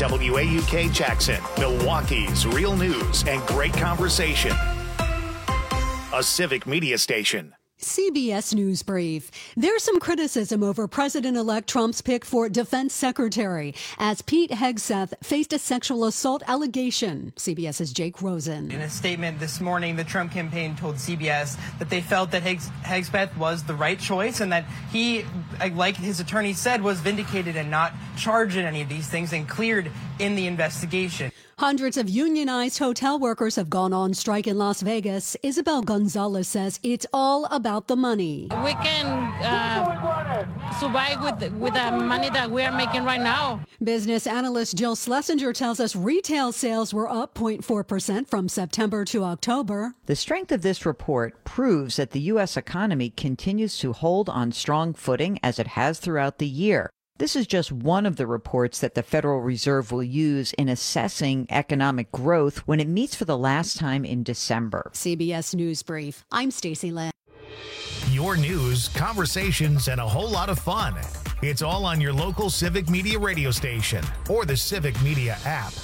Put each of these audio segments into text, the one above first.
WAUK Jackson, Milwaukee's real news and great conversation. A civic media station. CBS News Brief. There's some criticism over President-elect Trump's pick for defense secretary as Pete Hegseth faced a sexual assault allegation. CBS's Jake Rosen. In a statement this morning, the Trump campaign told CBS that they felt that Hegseth was the right choice and that he, like his attorney said, was vindicated and not charged in any of these things and cleared in the investigation. Hundreds of unionized hotel workers have gone on strike in Las Vegas. Isabel Gonzalez says it's all about the money. We can survive with the money that we are making right now. Business analyst Jill Schlesinger tells us retail sales were up 0.4% from September to October. The strength of this report proves that the U.S. economy continues to hold on strong footing as it has throughout the year. This is just one of the reports that the Federal Reserve will use in assessing economic growth when it meets for the last time in December. CBS News Brief. I'm Stacey Lynn. Your news, conversations, and a whole lot of fun. It's all on your local Civic Media radio station or the Civic Media app.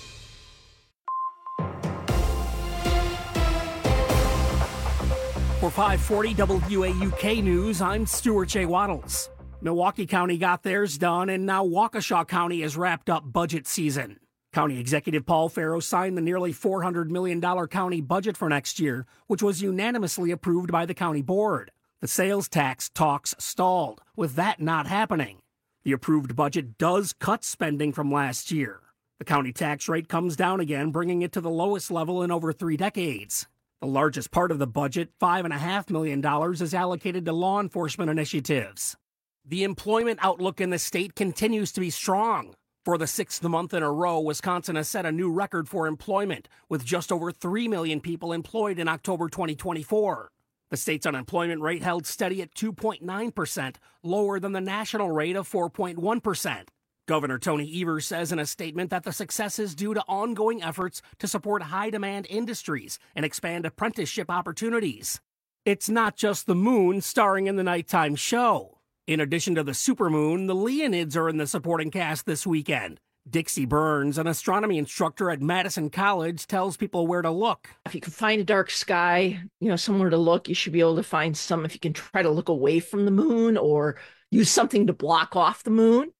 For 540 WAUK News, I'm Stuart J. Waddles. Milwaukee County got theirs done, and now Waukesha County has wrapped up budget season. County Executive Paul Farrow signed the nearly $400 million county budget for next year, which was unanimously approved by the county board. The sales tax talks stalled, with that not happening. The approved budget does cut spending from last year. The county tax rate comes down again, bringing it to the lowest level in over 3 decades. The largest part of the budget, $5.5 million, is allocated to law enforcement initiatives. The employment outlook in the state continues to be strong. For the 6th month in a row, Wisconsin has set a new record for employment, with just over 3 million people employed in October 2024. The state's unemployment rate held steady at 2.9%, lower than the national rate of 4.1%. Governor Tony Evers says in a statement that the success is due to ongoing efforts to support high-demand industries and expand apprenticeship opportunities. It's not just the moon starring in the nighttime show. In addition to the supermoon, the Leonids are in the supporting cast this weekend. Dixie Burns, an astronomy instructor at Madison College, tells people where to look. If you can find a dark sky, somewhere to look, you should be able to find some. If you can try to look away from the moon or use something to block off the moon.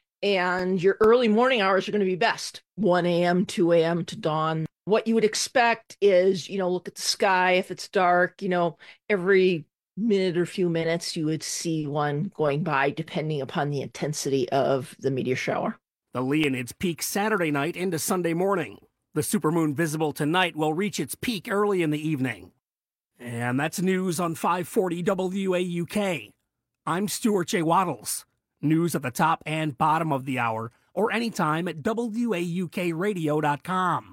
And your early morning hours are going to be best, 1 a.m., 2 a.m. to dawn. What you would expect is, look at the sky. If it's dark, every minute or few minutes, you would see one going by depending upon the intensity of the meteor shower. The Leonids peak Saturday night into Sunday morning. The supermoon visible tonight will reach its peak early in the evening. And that's news on 540 WAUK. I'm Stuart J. Waddles. News at the top and bottom of the hour or anytime at WAUKradio.com.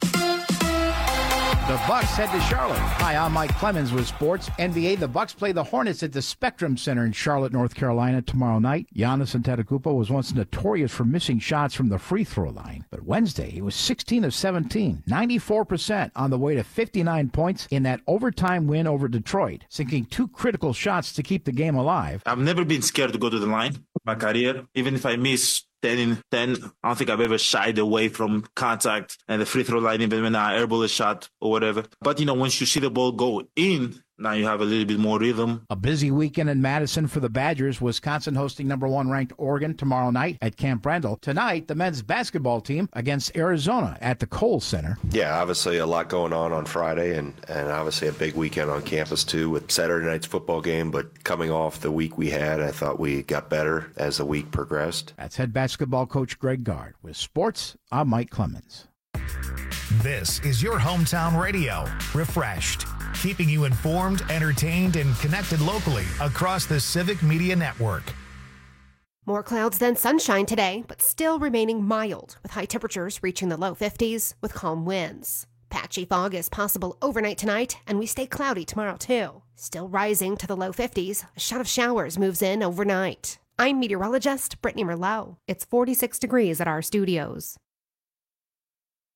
The Bucks head to Charlotte. Hi, I'm Mike Clemens with Sports. NBA, the Bucks play the Hornets at the Spectrum Center in Charlotte, North Carolina tomorrow night. Giannis Antetokounmpo was once notorious for missing shots from the free throw line. But Wednesday, he was 16 of 17, 94% on the way to 59 points in that overtime win over Detroit, sinking 2 critical shots to keep the game alive. I've never been scared to go to the line in my career. Even if I miss 10 in 10, I don't think I've ever shied away from contact and the free throw line, even when I airball a shot or whatever. But, once you see the ball go in, now you have a little bit more rhythm. A busy weekend in Madison for the Badgers. Wisconsin hosting number 1 ranked Oregon tomorrow night at Camp Randall. Tonight, the men's basketball team against Arizona at the Kohl Center. Yeah, obviously a lot going on Friday and obviously a big weekend on campus too with Saturday night's football game. But coming off the week we had, I thought we got better as the week progressed. That's head basketball coach Greg Gard. With sports, I'm Mike Clemens. This is your hometown radio, Refreshed, keeping you informed, entertained, and connected locally across the Civic Media Network. More clouds than sunshine today, but still remaining mild, with high temperatures reaching the low 50s with calm winds. Patchy fog is possible overnight tonight, and we stay cloudy tomorrow too. Still rising to the low 50s, a shot of showers moves in overnight. I'm meteorologist Brittany Merlot. It's 46 degrees at our studios.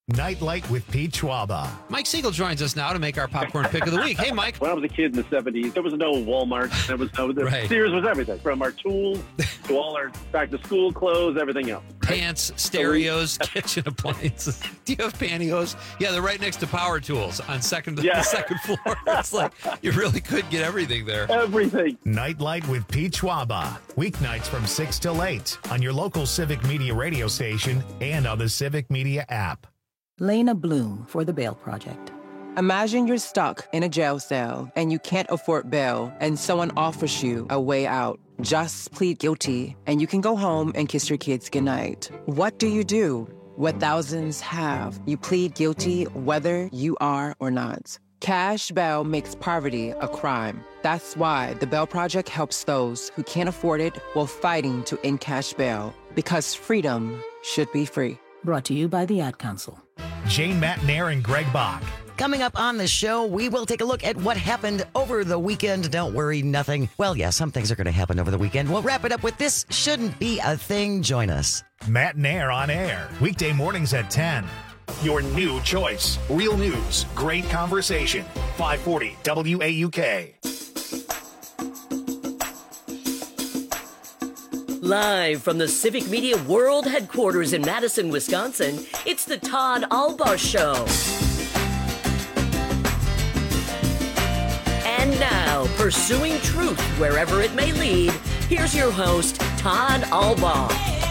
Nightlight with Pete Schwaba. Mike Siegel joins us now to make our popcorn pick of the week. Hey, Mike. When I was a kid in the 70s, there was no Walmart. There was no Right. Sears was everything, from our tools to all our back-to-school clothes, everything else. Pants, stereos, kitchen appliances. Do you have pantyhose? Yeah, they're right next to power tools on the second floor. It's like you really could get everything there. Everything. Nightlight with Pete Schwaba. Weeknights from 6 till 8 on your local Civic Media radio station and on the Civic Media app. Lena Bloom for the Bail Project. Imagine you're stuck in a jail cell and you can't afford bail and someone offers you a way out. Just plead guilty and you can go home and kiss your kids goodnight. What do? What thousands have. You plead guilty whether you are or not. Cash bail makes poverty a crime. That's why the Bail Project helps those who can't afford it while fighting to end cash bail. Because freedom should be free. Brought to you by the Ad Council. Jane Matnair and Greg Bach. Coming up on the show, we will take a look at what happened over the weekend. Don't worry, nothing. Well, yeah, some things are going to happen over the weekend. We'll wrap it up with This Shouldn't Be a Thing. Join us. Matnair on air. Weekday mornings at 10. Your new choice. Real news. Great conversation. 540 WAUK. Live from the Civic Media World Headquarters in Madison, Wisconsin, it's the Todd Albaugh Show. And now, pursuing truth wherever it may lead, here's your host, Todd Albaugh.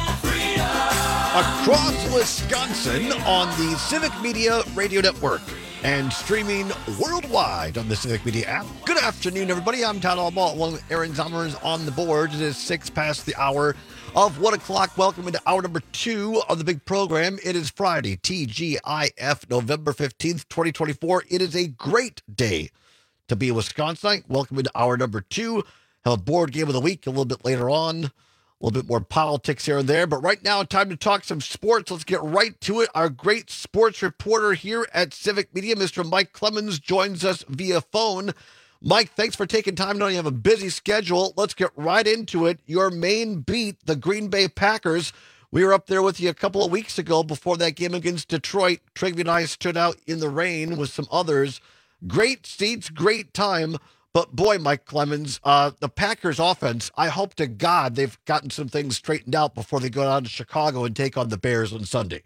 Across Wisconsin on the Civic Media Radio Network and streaming worldwide on the Civic Media app. Good afternoon, everybody. I'm Todd Albaugh, along with Aaron Zommers on the board. It is 6 past the hour of 1 o'clock. Welcome into hour number 2 of the big program. It is Friday, TGIF, November 15th, 2024. It is a great day to be a Wisconsinite. Welcome into hour number 2. Have a board game of the week a little bit later on. A little bit more politics here and there. But right now, time to talk some sports. Let's get right to it. Our great sports reporter here at Civic Media, Mr. Mike Clemens, joins us via phone. Mike, thanks for taking time. I know you have a busy schedule. Let's get right into it. Your main beat, the Green Bay Packers. We were up there with you a couple of weeks ago before that game against Detroit. Trigby and I stood out in the rain with some others. Great seats, great time. But boy, Mike Clemens, the Packers offense, I hope to God they've gotten some things straightened out before they go down to Chicago and take on the Bears on Sunday.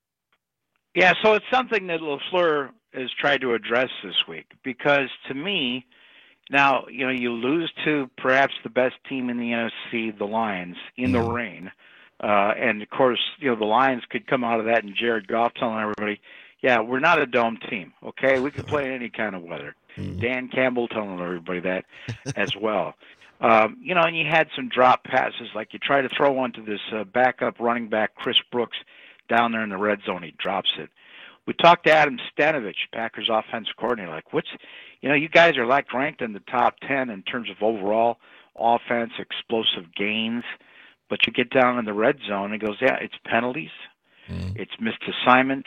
Yeah, so it's something that LaFleur has tried to address this week because to me, now, you know, you lose to perhaps the best team in the NFC, the Lions, in the rain. And of course, you know, the Lions could come out of that and Jared Goff telling everybody, yeah, we're not a dome team, okay? We can play in any kind of weather. Dan Campbell telling everybody that as well. You know, and you had some drop passes, like you try to throw one to this backup running back, Chris Brooks, down there in the red zone. He drops it. We talked to Adam Stanovich, Packers offensive coordinator, like, you know, you guys are like ranked in the top 10 in terms of overall offense, explosive gains, but you get down in the red zone and he goes, yeah, it's penalties, it's missed assignments.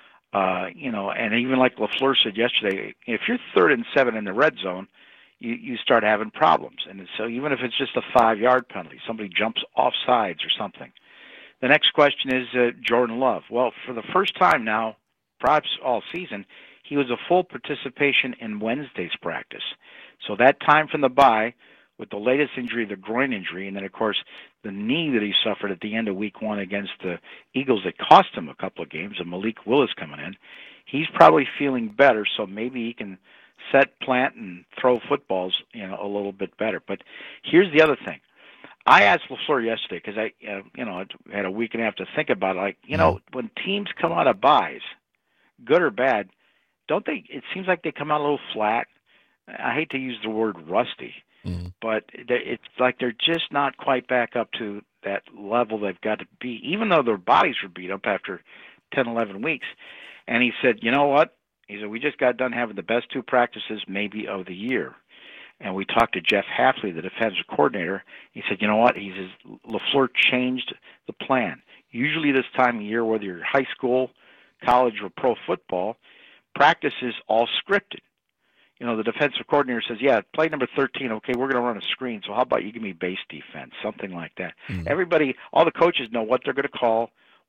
You know, and even like LaFleur said yesterday, if you're 3rd and 7 in the red zone, you start having problems. And so even if it's just a 5-yard penalty, somebody jumps off sides or something. The next question is Jordan Love. Well, for the first time now, perhaps all season, he was a full participation in Wednesday's practice. So that time from the bye, with the latest injury, the groin injury, and then, of course, the knee that he suffered at the end of week 1 against the Eagles that cost him a couple of games, and Malik Willis coming in, he's probably feeling better, so maybe he can set, plant, and throw footballs, you know, a little bit better. But here's the other thing. I asked LaFleur yesterday because I, you know, I had a week and a half to think about it. Like, you know, when teams come out of buys, good or bad, don't they? It seems like they come out a little flat. I hate to use the word rusty, but it's like they're just not quite back up to that level they've got to be, even though their bodies were beat up after 10, 11 weeks. And he said, you know what? He said, we just got done having the best 2 practices maybe of the year. And we talked to Jeff Hafley, the defensive coordinator. He said, you know what? He says, LaFleur changed the plan. Usually this time of year, whether you're high school, college, or pro football, practice is all scripted. You know, the defensive coordinator says, yeah, play number 13, okay, we're going to run a screen, so how about you give me base defense, something like that. Everybody, all the coaches know what they're going to call,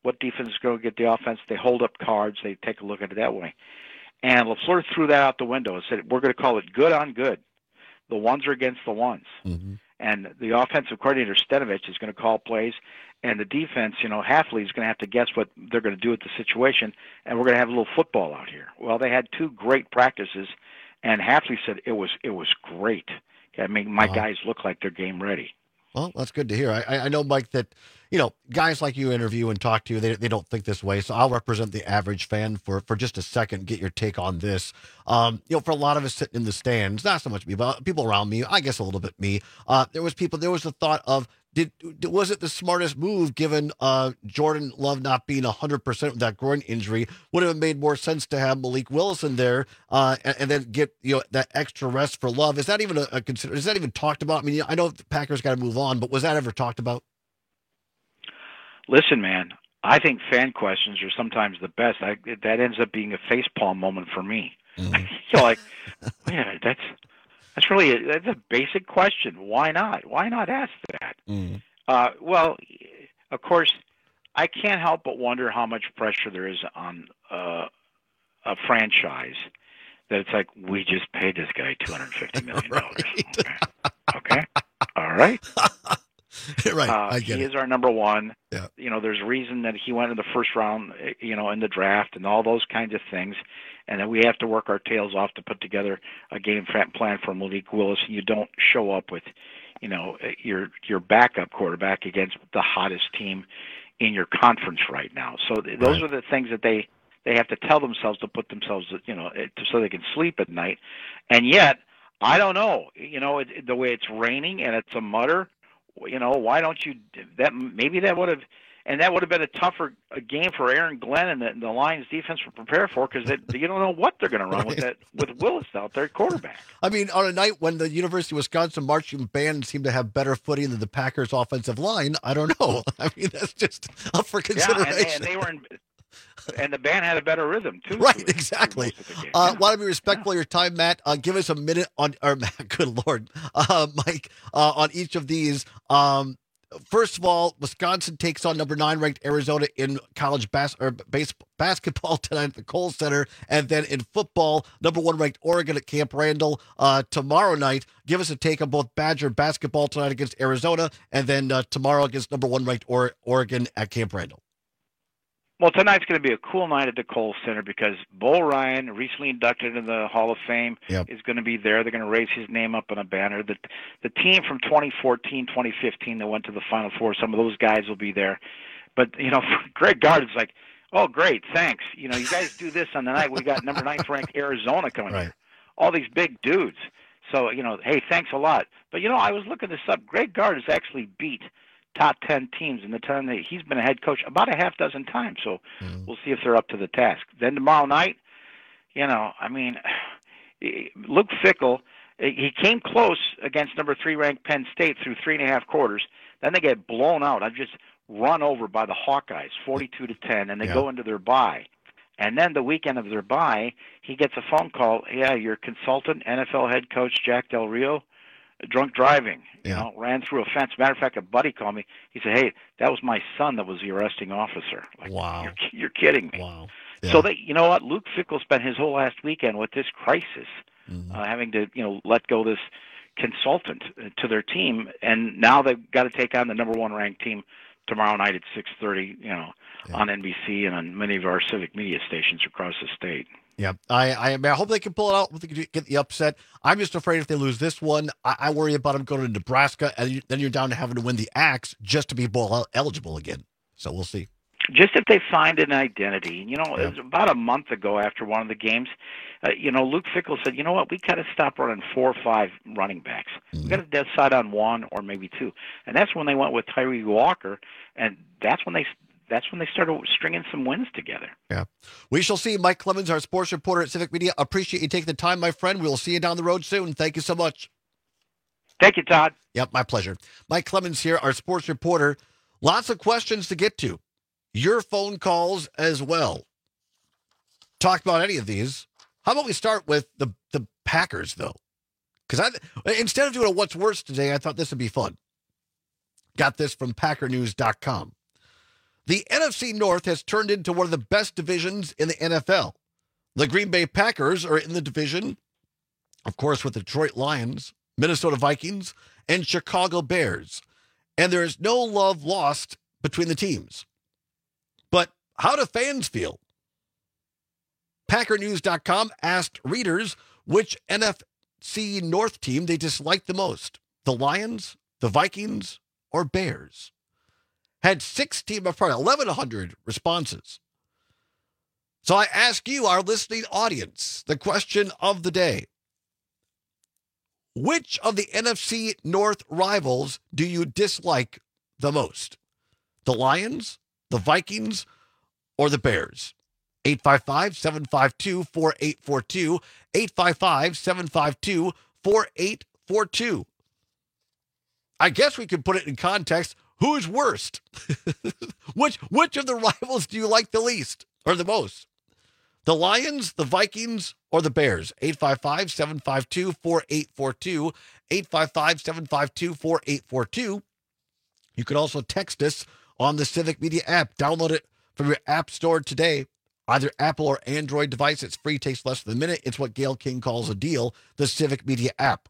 what defense is going to get the offense. They hold up cards. They take a look at it that way. And LaFleur threw that out the window and said, we're going to call it good on good. The ones are against the ones. Mm-hmm. And the offensive coordinator, Stenovich, is going to call plays. And the defense, Hafley is going to have to guess what they're going to do with the situation. And we're going to have a little football out here. Well, they had 2 great practices. And Hafley said it was great. I mean, my guys look like they're game ready. Well, that's good to hear. I know, Mike, that, guys like you interview and talk to you, they don't think this way. So I'll represent the average fan for just a second, get your take on this. For a lot of us sitting in the stands, not so much me, but people around me, I guess a little bit me, there was the thought of, was it the smartest move given Jordan Love not being 100% with that groin injury? Would it have made more sense to have Malik Willis in there and then get that extra rest for Love? Is that even a consider? Is that even talked about? I mean, I know the Packers got to move on, but was that ever talked about? Listen, man, I think fan questions are sometimes the best. That ends up being a facepalm moment for me. I feel like, man, that's a basic question. Why not? Why not ask that? Mm-hmm. Well, of course, I can't help but wonder how much pressure there is on a franchise that it's like, we just paid this guy $250 million. Right. Okay. All right. Right. I get he it. is our number one. Yeah. There's a reason that he went in the first round, in the draft and all those kinds of things. And then we have to work our tails off to put together a game plan for Malik Willis. You don't show up with, your backup quarterback against the hottest team in your conference right now. So those are the things that they have to tell themselves to put themselves, so they can sleep at night. And yet, I don't know, the way it's raining and it's a mutter, why don't you, maybe that would have, and that would have been a tougher game for Aaron Glenn and the Lions defense to prepare for, because you don't know what they're going to run with Willis out there at quarterback. I mean, on a night when the University of Wisconsin marching band seemed to have better footing than the Packers offensive line, I don't know. I mean, that's just up for consideration. Yeah, and they were and the band had a better rhythm too. Right, exactly. Want to be respectful of your time, Matt. Give us a minute on, or Matt, good Lord, Mike, on each of these. First of all, Wisconsin takes on number 9 ranked Arizona in college basketball tonight at the Kohl Center, and then in football, number 1 ranked Oregon at Camp Randall tomorrow night. Give us a take on both Badger basketball tonight against Arizona, and then tomorrow against number 1 ranked Oregon at Camp Randall. Well, tonight's going to be a cool night at the Kohl Center because Bo Ryan, recently inducted into the Hall of Fame, is going to be there. They're going to raise his name up on a banner. The team from 2014, 2015 that went to the Final Four, some of those guys will be there. But, Greg Gard is like, oh, great, thanks. You guys do this on the night. We got number 9th ranked Arizona coming here. All these big dudes. So, hey, thanks a lot. But, I was looking this up. Greg Gard has actually beat top 10 teams in the time that he's been a head coach about a half dozen times. So we'll see if they're up to the task. Then tomorrow night, Luke Fickell, he came close against number 3 ranked Penn State through 3.5 quarters. Then they get blown out. I've just run over by the Hawkeyes, 42-10, and they go into their bye. And then the weekend of their bye, he gets a phone call. Yeah, your consultant, NFL head coach Jack Del Rio, drunk driving, ran through a fence. Matter of fact, a buddy called me. He said, hey, that was my son that was the arresting officer. Like, wow. You're kidding me. Wow. Yeah. So, you know what? Luke Fickell spent his whole last weekend with this crisis, having to, let go this consultant to their team. And now they've got to take on the number 1 ranked team tomorrow night at 6:30, on NBC and on many of our civic media stations across the state. Yeah, I hope they can pull it out. I hope they can get the upset. I'm just afraid if they lose this one, I worry about them going to Nebraska, and then you're down to having to win the Axe just to be bowl eligible again. So we'll see. Just if they find an identity. It was about a month ago after one of the games, Luke Fickell said, you know what, we got to stop running 4 or 5 running backs. We got to decide on 1 or maybe 2. And that's when they went with Tyree Walker, and that's when they started stringing some wins together. Yeah. We shall see. Mike Clemens, our sports reporter at Civic Media. Appreciate you taking the time, my friend. We will see you down the road soon. Thank you so much. Thank you, Todd. Yep, my pleasure. Mike Clemens here, our sports reporter. Lots of questions to get to. Your phone calls as well. Talk about any of these. How about we start with the Packers, though? Because instead of doing a what's worse today, I thought this would be fun. Got this from PackerNews.com. The NFC North has turned into one of the best divisions in the NFL. The Green Bay Packers are in the division, of course, with the Detroit Lions, Minnesota Vikings, and Chicago Bears. And there is no love lost between the teams. But how do fans feel? PackerNews.com asked readers which NFC North team they disliked the most. The Lions, the Vikings, or Bears? Had 1,100 responses. So I ask you, our listening audience, the question of the day. Which of the NFC North rivals do you dislike the most? The Lions, the Vikings, or the Bears? 855-752-4842. 855-752-4842. I guess we could put it in context. Who's worst? Which of the rivals do you like the least or the most? The Lions, the Vikings, or the Bears? 855-752-4842. 855-752-4842. You can also text us on the Civic Media app. Download it from your app store today. Either Apple or Android device. It's free, takes less than a minute. It's what Gail King calls a deal, the Civic Media app.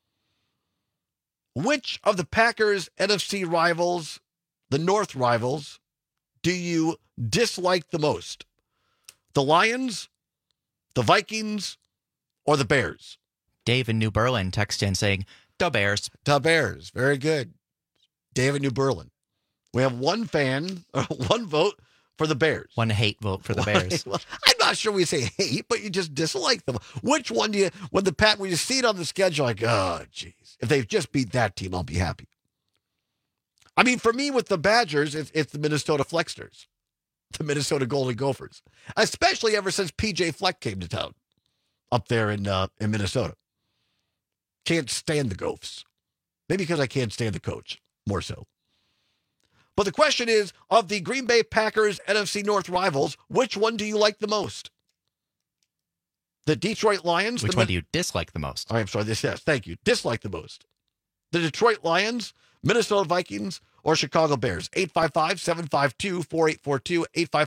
Which of the Packers' NFC rivals, the North rivals, do you dislike the most? The Lions, the Vikings, or the Bears? Dave in New Berlin texted in saying, the Bears. The Bears. Very good. Dave in New Berlin. We have one vote for the Bears. One hate vote for the Bears. Well, I'm not sure we say hate, but you just dislike them. Which one do you, when you see it on the schedule, like, oh, geez, if they just beat that team, I'll be happy. I mean, for me, with the Badgers, it's the Minnesota Flexsters, the Minnesota Golden Gophers, especially ever since P.J. Fleck came to town up there in Minnesota. Can't stand the Gophs. Maybe because I can't stand the coach, more so. But the question is, of the Green Bay Packers NFC North rivals, which one do you like the most? The Detroit Lions. Which one do you dislike the most? I'm sorry. Yes, thank you. Dislike the most. The Detroit Lions, Minnesota Vikings, or Chicago Bears. 855-752-4842.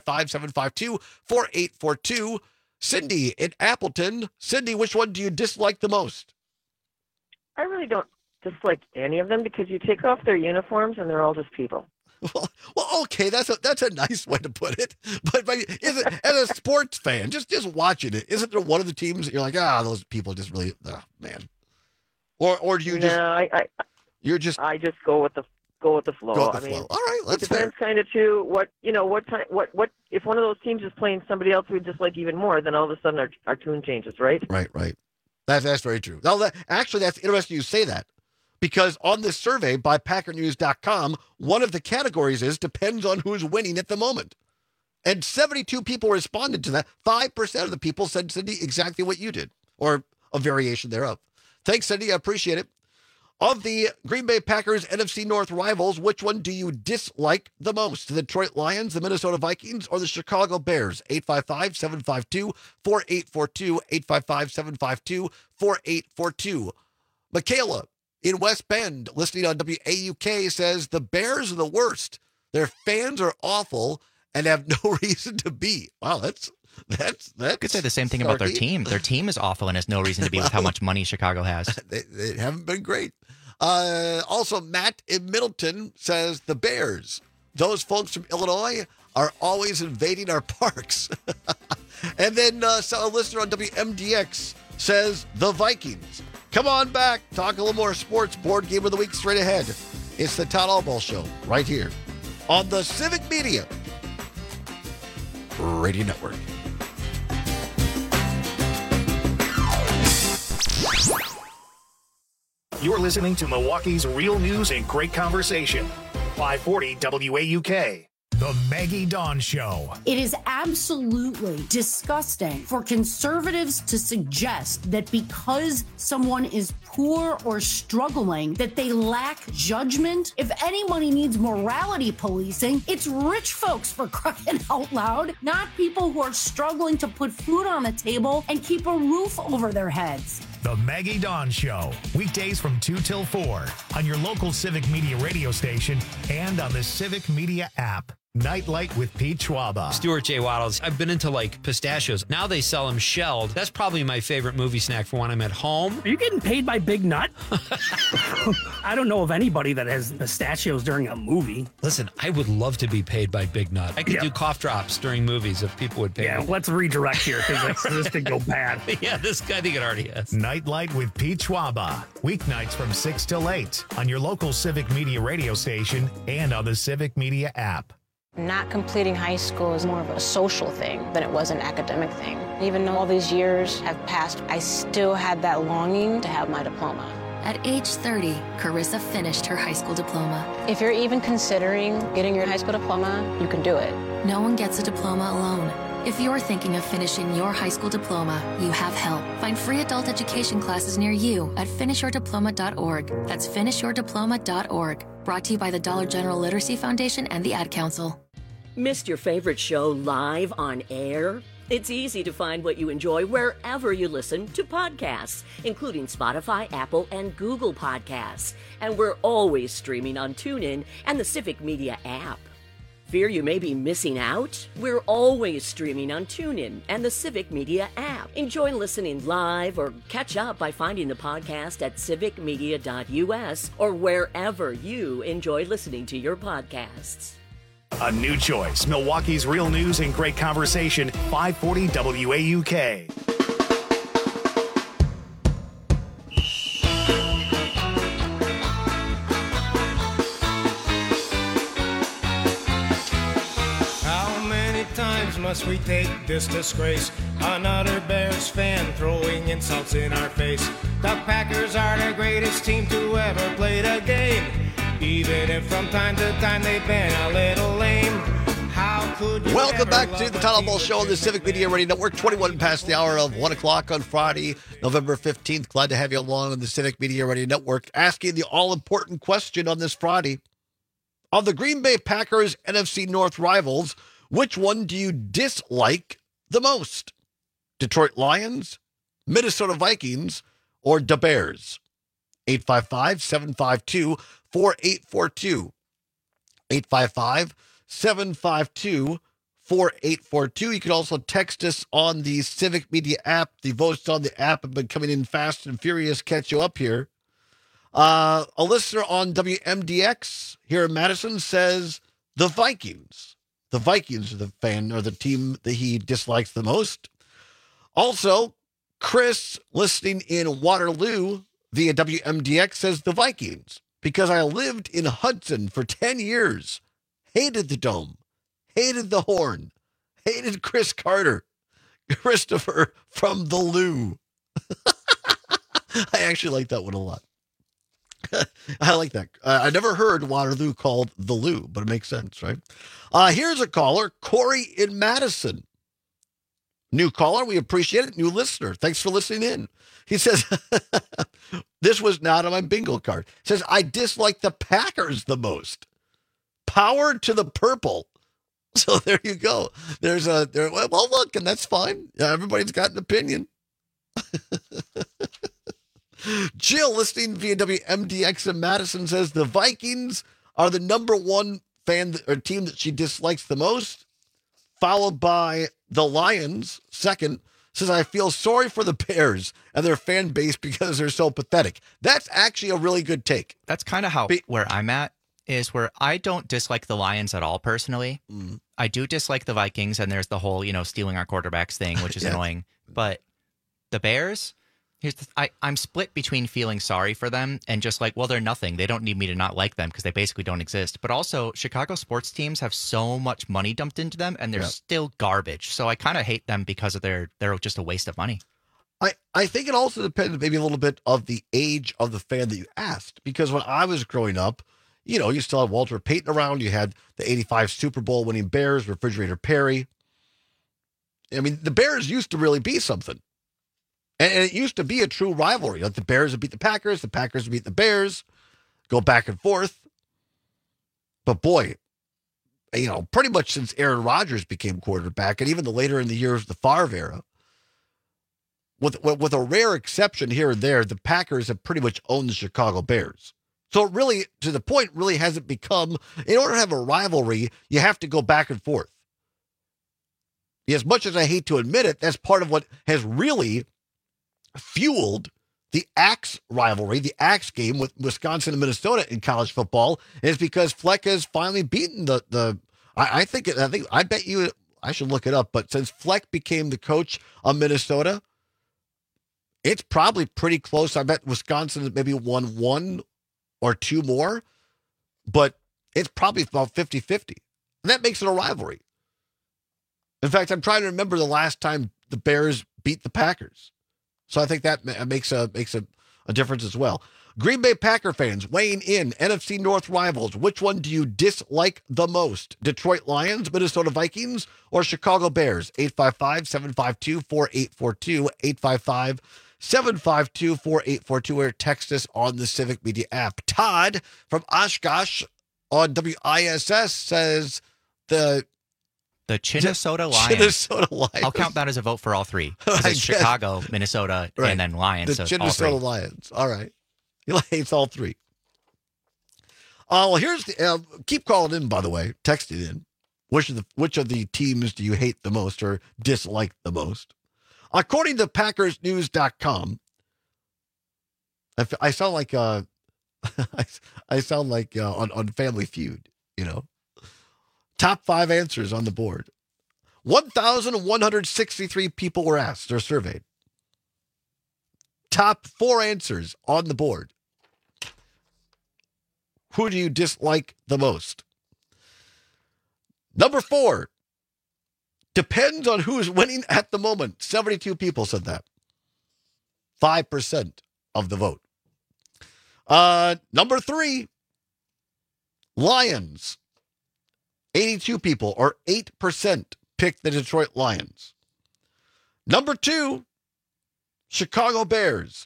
855-752-4842. Cindy in Appleton. Cindy, which one do you dislike the most? I really don't dislike any of them because you take off their uniforms and they're all just people. Well, okay, that's a nice way to put it. But is it, as a sports fan, just watching it, isn't there one of the teams that you're like, those people just really, man? Or do you just? No, I just go with the flow. Go with the flow. All right, it depends kind of too what if one of those teams is playing somebody else we dislike even more, then all of a sudden our tune changes, right? Right. That's very true. Now, that's interesting you say that. Because on this survey by PackerNews.com, one of the categories depends on who's winning at the moment. And 72 people responded to that. 5% of the people said, Cindy, exactly what you did, or a variation thereof. Thanks, Cindy. I appreciate it. Of the Green Bay Packers NFC North rivals, which one do you dislike the most? The Detroit Lions, the Minnesota Vikings, or the Chicago Bears? 855-752-4842. 855-752-4842. Michaela in West Bend, listening on WAUK, says the Bears are the worst. Their fans are awful and have no reason to be. Wow, that's I could say the same thing about their team. Their team is awful and has no reason to be with how much money Chicago has. They haven't been great. Also, Matt in Middleton says the Bears. Those folks from Illinois are always invading our parks. And then a listener on WMDX says the Vikings. Come on back. Talk a little more sports. Board game of the week straight ahead. It's the Todd Albaugh Show right here on the Civic Media Radio Network. You're listening to Milwaukee's real news and great conversation. 540 WAUK. The Maggie Dawn Show. It is absolutely disgusting for conservatives to suggest that because someone is poor or struggling, that they lack judgment. If anybody needs morality policing, it's rich folks, for crying out loud, not people who are struggling to put food on the table and keep a roof over their heads. The Maggie Dawn Show, weekdays from 2 till 4 on your local Civic Media radio station and on the Civic Media app. Nightlight with Pete Schwaba. Stuart J. Waddles. I've been into like pistachios. Now they sell them shelled. That's probably my favorite movie snack for when I'm at home. Are you getting paid by Big Nut? I don't know of anybody that has pistachios during a movie. Listen, I would love to be paid by Big Nut. I could do cough drops during movies if people would pay me. Let's redirect here because this could go bad. Yeah, this guy, I think it already has. Nightlight with Pete Schwaba. Weeknights from 6 till 8 on your local Civic Media radio station and on the Civic Media app. Not completing high school is more of a social thing than it was an academic thing. Even though all these years have passed, I still had that longing to have my diploma. At age 30, Carissa finished her high school diploma. If you're even considering getting your high school diploma, you can do it. No one gets a diploma alone. If you're thinking of finishing your high school diploma, you have help. Find free adult education classes near you at finishyourdiploma.org. That's finishyourdiploma.org. Brought to you by the Dollar General Literacy Foundation and the Ad Council. Missed your favorite show live on air? It's easy to find what you enjoy wherever you listen to podcasts, including Spotify, Apple, and Google Podcasts. And we're always streaming on TuneIn and the Civic Media app. Fear you may be missing out? We're always streaming on TuneIn and the Civic Media app. Enjoy listening live or catch up by finding the podcast at civicmedia.us or wherever you enjoy listening to your podcasts. A new choice. Milwaukee's real news and great conversation. 540 WAUK. Must we take this disgrace? Another Bears fan throwing insults in our face. The Packers are the greatest team to ever play the game, even if from time to time they've been a little lame. How could you Welcome back to the Town Hall Show on the Civic Media Radio Network, 21 past the hour of 1 o'clock on Friday, November 15th. Glad to have you along on the Civic Media Radio Network, asking the all-important question on this Friday. Of the Green Bay Packers NFC North rivals, which one do you dislike the most? Detroit Lions, Minnesota Vikings, or the Bears? 855-752-4842. 855-752-4842. You can also text us on the Civic Media app. The votes on the app have been coming in fast and furious. Catch you up here. A listener on WMDX here in Madison says the Vikings. The Vikings are the fan or the team that he dislikes the most. Also, Chris, listening in Waterloo via WMDX, says the Vikings because I lived in Hudson for 10 years. Hated the Dome. Hated the Horn. Hated Chris Carter. Christopher from the Lou. I actually like that one a lot. I like that. I never heard Waterloo called the Lou, but it makes sense, right? Here's a caller, Corey in Madison. New caller, we appreciate it. New listener. Thanks for listening in. He says, this was not on my bingo card. He says, I dislike the Packers the most. Power to the purple. So there you go. Well, look, and that's fine. Everybody's got an opinion. Jill, listening via WMDX in Madison, says the Vikings are the number one fan or team that she dislikes the most, followed by the Lions. Second, says I feel sorry for the Bears and their fan base because they're so pathetic. That's actually a really good take. That's kind of where I'm at, is where I don't dislike the Lions at all personally. I do dislike the Vikings, and there's the whole, stealing our quarterbacks thing, which is annoying. But the Bears, I'm split between feeling sorry for them and just like, well, they're nothing. They don't need me to not like them because they basically don't exist. But also, Chicago sports teams have so much money dumped into them, and they're still garbage. So I kind of hate them because of they're just a waste of money. I think it also depends maybe a little bit of the age of the fan that you asked. Because when I was growing up, you still had Walter Payton around. You had the 85 Super Bowl winning Bears, Refrigerator Perry. I mean, the Bears used to really be something. And it used to be a true rivalry. Like the Bears would beat the Packers would beat the Bears, go back and forth. But boy, pretty much since Aaron Rodgers became quarterback, and even the later in the years, the Favre era, with a rare exception here and there, the Packers have pretty much owned the Chicago Bears. So it really, to the point, really hasn't become, in order to have a rivalry, you have to go back and forth. As much as I hate to admit it, that's part of what has really fueled the Axe rivalry, the Axe game with Wisconsin and Minnesota in college football, is because Fleck has finally beaten I bet you, I should look it up, but since Fleck became the coach of Minnesota, it's probably pretty close. I bet Wisconsin has maybe won 1 or 2 more, but it's probably about 50-50. And that makes it a rivalry. In fact, I'm trying to remember the last time the Bears beat the Packers. So I think that makes a difference as well. Green Bay Packer fans weighing in, NFC North rivals. Which one do you dislike the most? Detroit Lions, Minnesota Vikings, or Chicago Bears? 855-752-4842, 855-752-4842, or text us on the Civic Media app. Todd from Oshkosh on WISS says the Minnesota Lions. I'll count that as a vote for all three. It's Chicago, Minnesota, right. And then Lions. The so Minnesota Lions. All right. He hates all three. Well, here's the keep calling in, by the way. Text it in. Which of the teams do you hate the most or dislike the most? According to PackersNews.com, I sound like I sound like on Family Feud, Top 5 answers on the board. 1,163 people were asked or surveyed. Top 4 answers on the board. Who do you dislike the most? Number 4. Depends on who's winning at the moment. 72 people said that. 5% of the vote. Number 3. Lions. 82 people, or 8%, picked the Detroit Lions. Number 2, Chicago Bears.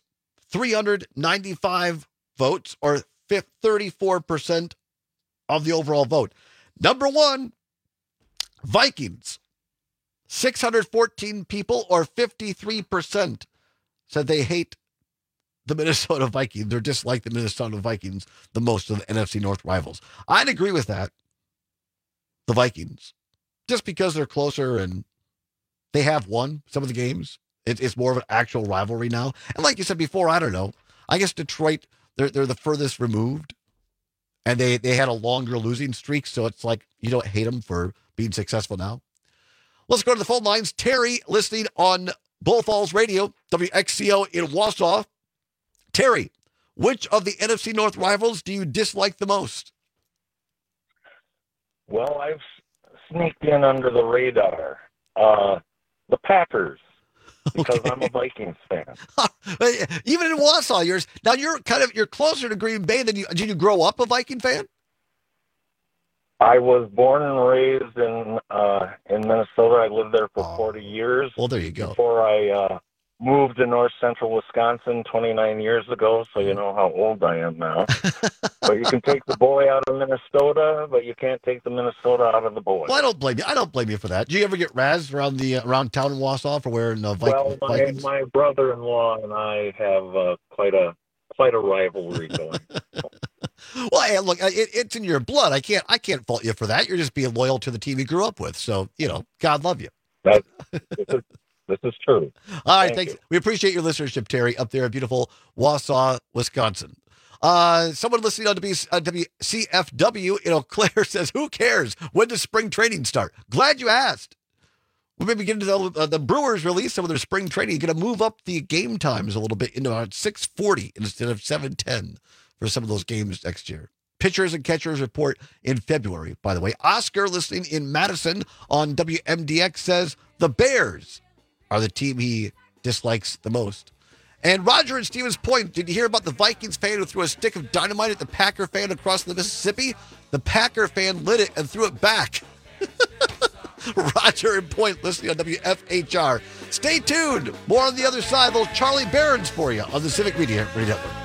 395 votes, or 34% of the overall vote. Number 1, Vikings. 614 people, or 53%, said they hate the Minnesota Vikings or dislike the Minnesota Vikings the most of the NFC North rivals. I'd agree with that. The Vikings, just because they're closer and they have won some of the games. It's more of an actual rivalry now. And like you said before, I don't know. I guess Detroit, they're the furthest removed, and they had a longer losing streak, so it's like you don't hate them for being successful now. Let's go to the phone lines. Terry, listening on Bull Falls Radio, WXCO in Wausau. Terry, which of the NFC North rivals do you dislike the most? Well, I've sneaked in under the radar. The Packers, because I'm a Vikings fan. Even in Wausau, you're closer to Green Bay than you. Did you grow up a Viking fan? I was born and raised in Minnesota. I lived there for 40 years. Well, there you go. Before I moved to north central Wisconsin 29 years ago, so you know how old I am now. But you can take the boy out of Minnesota, but you can't take the Minnesota out of the boy. Well, I don't blame you. I don't blame you for that. Do you ever get razzed around town in Wausau for wearing Vikings? Well, my brother-in-law and I have quite a rivalry going. Well, hey, look, it's in your blood. I can't fault you for that. You're just being loyal to the team you grew up with. So, God love you. This is true. All right, thanks. We appreciate your listenership, Terry, up there in beautiful Wausau, Wisconsin. Someone listening on WCFW, Claire says, who cares? When does spring training start? Glad you asked. We may be getting to the Brewers release some of their spring training. You're going to move up the game times a little bit into about 6:40 instead of 7:10 for some of those games next year. Pitchers and catchers report in February, by the way. Oscar, listening in Madison on WMDX, says the Bears are the team he dislikes the most. And Roger in Stevens Point, did you hear about the Vikings fan who threw a stick of dynamite at the Packer fan across the Mississippi? The Packer fan lit it and threw it back. Roger and Point listening on WFHR. Stay tuned. More on the other side. Little Charlie Barons for you on the Civic Media Radio Network.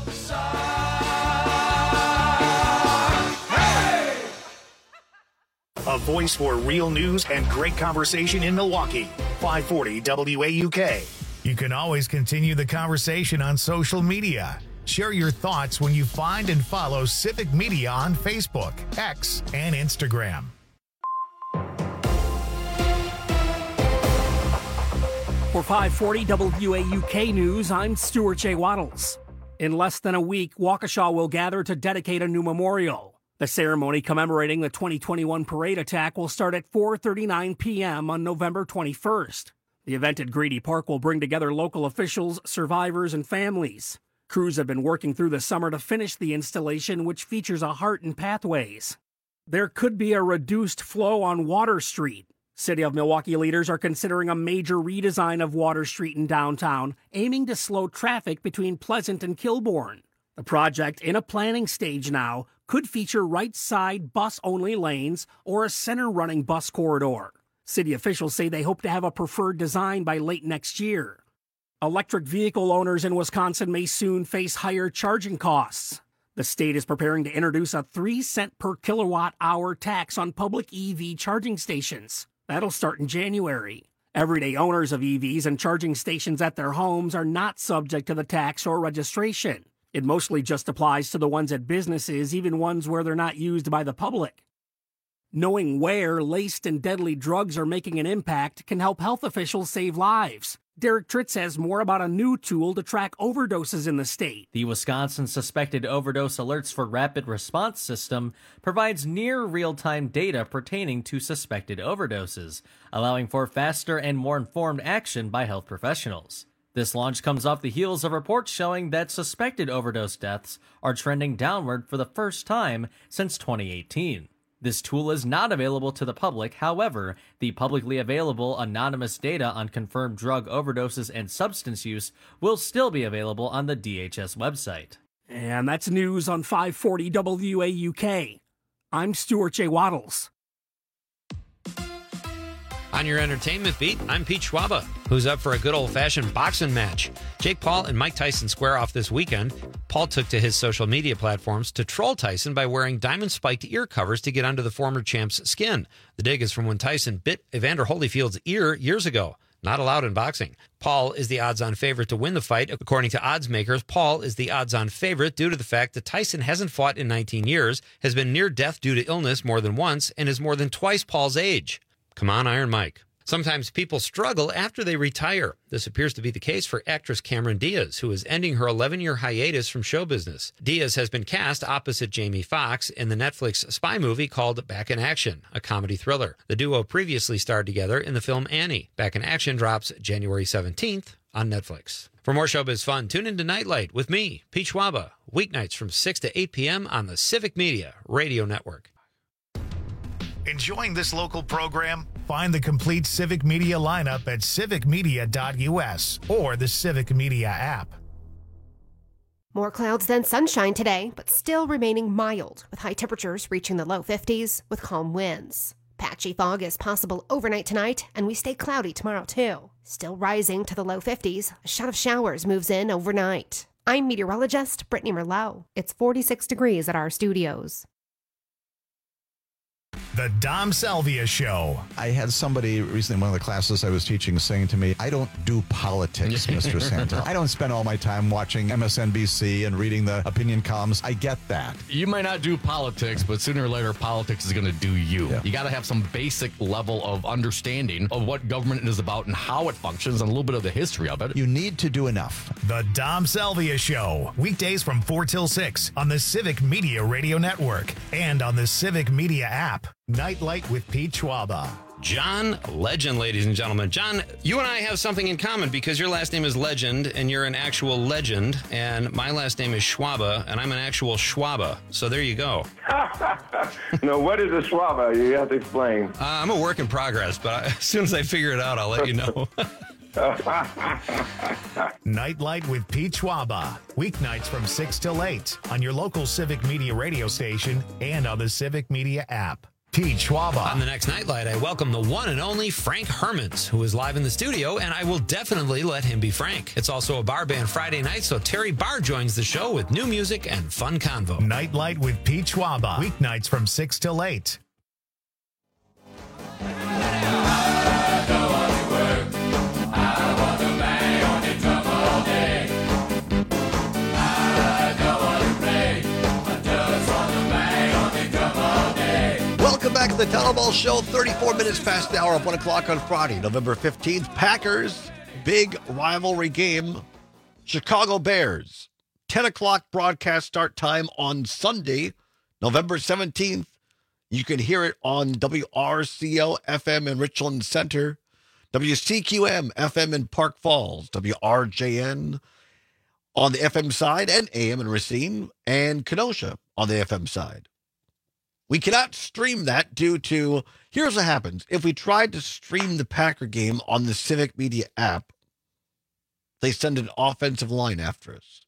A voice for real news and great conversation in Milwaukee. 540 WAUK. You can always continue the conversation on social media. Share your thoughts when you find and follow Civic Media on Facebook, X, and Instagram. For 540 WAUK News, I'm Stuart J. Waddles. In less than a week, Waukesha will gather to dedicate a new memorial. The ceremony commemorating the 2021 parade attack will start at 4:39 p.m. on November 21st. The event at Grady Park will bring together local officials, survivors, and families. Crews have been working through the summer to finish the installation, which features a heart and pathways. There could be a reduced flow on Water Street. City of Milwaukee leaders are considering a major redesign of Water Street in downtown, aiming to slow traffic between Pleasant and Kilbourne. The project, in a planning stage now, could feature right-side bus-only lanes or a center-running bus corridor. City officials say they hope to have a preferred design by late next year. Electric vehicle owners in Wisconsin may soon face higher charging costs. The state is preparing to introduce a 3-cent per kilowatt-hour tax on public EV charging stations. That'll start in January. Everyday owners of EVs and charging stations at their homes are not subject to the tax or registration. It mostly just applies to the ones at businesses, even ones where they're not used by the public. Knowing where laced and deadly drugs are making an impact can help health officials save lives. Derek Tritz has more about a new tool to track overdoses in the state. The Wisconsin Suspected Overdose Alerts for Rapid Response System provides near real-time data pertaining to suspected overdoses, allowing for faster and more informed action by health professionals. This launch comes off the heels of reports showing that suspected overdose deaths are trending downward for the first time since 2018. This tool is not available to the public. However, the publicly available anonymous data on confirmed drug overdoses and substance use will still be available on the DHS website. And that's news on 540 WAUK. I'm Stuart J. Waddles. On your entertainment beat, I'm Pete Schwaba, who's up for a good old-fashioned boxing match. Jake Paul and Mike Tyson square off this weekend. Paul took to his social media platforms to troll Tyson by wearing diamond-spiked ear covers to get under the former champ's skin. The dig is from when Tyson bit Evander Holyfield's ear years ago. Not allowed in boxing. Paul is the odds-on favorite to win the fight. According to odds makers, Paul is the odds-on favorite due to the fact that Tyson hasn't fought in 19 years, has been near death due to illness more than once, and is more than twice Paul's age. Come on, Iron Mike. Sometimes people struggle after they retire. This appears to be the case for actress Cameron Diaz, who is ending her 11-year hiatus from show business. Diaz has been cast opposite Jamie Foxx in the Netflix spy movie called Back in Action, a comedy thriller. The duo previously starred together in the film Annie. Back in Action drops January 17th on Netflix. For more showbiz fun, tune into Nightlight with me, Pete Schwaba, weeknights from 6 to 8 p.m. on the Civic Media Radio Network. Enjoying this local program? Find the complete Civic Media lineup at civicmedia.us or the Civic Media app. More clouds than sunshine today, but still remaining mild, with high temperatures reaching the low 50s with calm winds. Patchy fog is possible overnight tonight, and we stay cloudy tomorrow too. Still rising to the low 50s, a shot of showers moves in overnight. I'm meteorologist Brittany Merlot. It's 46 degrees at our studios. The Dom Salvia Show. I had somebody recently in one of the classes I was teaching saying to me, I don't do politics, Mr. Santel. I don't spend all my time watching MSNBC and reading the opinion columns. I get that. You might not do politics, but sooner or later, politics is going to do you. Yeah. You got to have some basic level of understanding of what government is about and how it functions and a little bit of the history of it. You need to do enough. The Dom Salvia Show. Weekdays from 4 till 6 on the Civic Media Radio Network and on the Civic Media app. Nightlight with Pete Schwaba. John Legend, ladies and gentlemen. John, you and I have something in common because your last name is Legend and you're an actual legend, and my last name is Schwaba and I'm an actual Schwaba. So there you go. No, what is a Schwaba? You have to explain. I'm a work in progress, but as soon as I figure it out, I'll let you know. Nightlight with Pete Schwaba. Weeknights from 6 till 8 on your local Civic Media radio station and on the Civic Media app. Pete Schwaba. On the next Nightlight, I welcome the one and only Frank Hermans, who is live in the studio, and I will definitely let him be Frank. It's also a bar band Friday night, so Terry Barr joins the show with new music and fun convo. Nightlight with Pete Schwaba. Weeknights from 6 till 8. Welcome back to the Teller Show. 34 minutes past the hour of 1 o'clock on Friday, November 15th. Packers, big rivalry game. Chicago Bears. 10 o'clock broadcast start time on Sunday, November 17th. You can hear it on WRCO FM in Richland Center, WCQM FM in Park Falls, WRJN on the FM side, and AM in Racine, and Kenosha on the FM side. We cannot stream that due to, here's what happens. If we tried to stream the Packer game on the Civic Media app, they send an offensive line after us.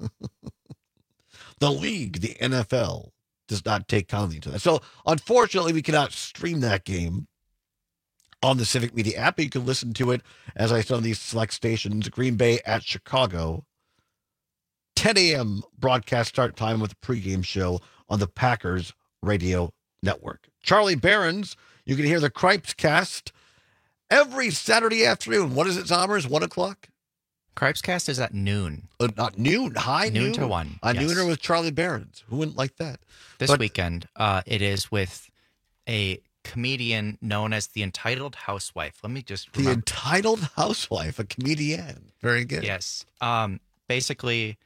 The league, the NFL, does not take kindly to that. So, unfortunately, we cannot stream that game on the Civic Media app. You can listen to it, as I said, on these select stations, Green Bay at Chicago. 10 a.m. broadcast start time with the pregame show on the Packers Radio Network. Charlie Barron's, you can hear the Cripes Cast every Saturday afternoon. What is it, Zommers? 1 o'clock? Cripes Cast is at noon. Not noon, high noon. Noon to 1. On yes. Nooner with Charlie Barron's. Who wouldn't like that? This weekend, it is with a comedian known as the Entitled Housewife. Let me just remember. The Entitled Housewife, a comedian. Very good. Yes. Basically,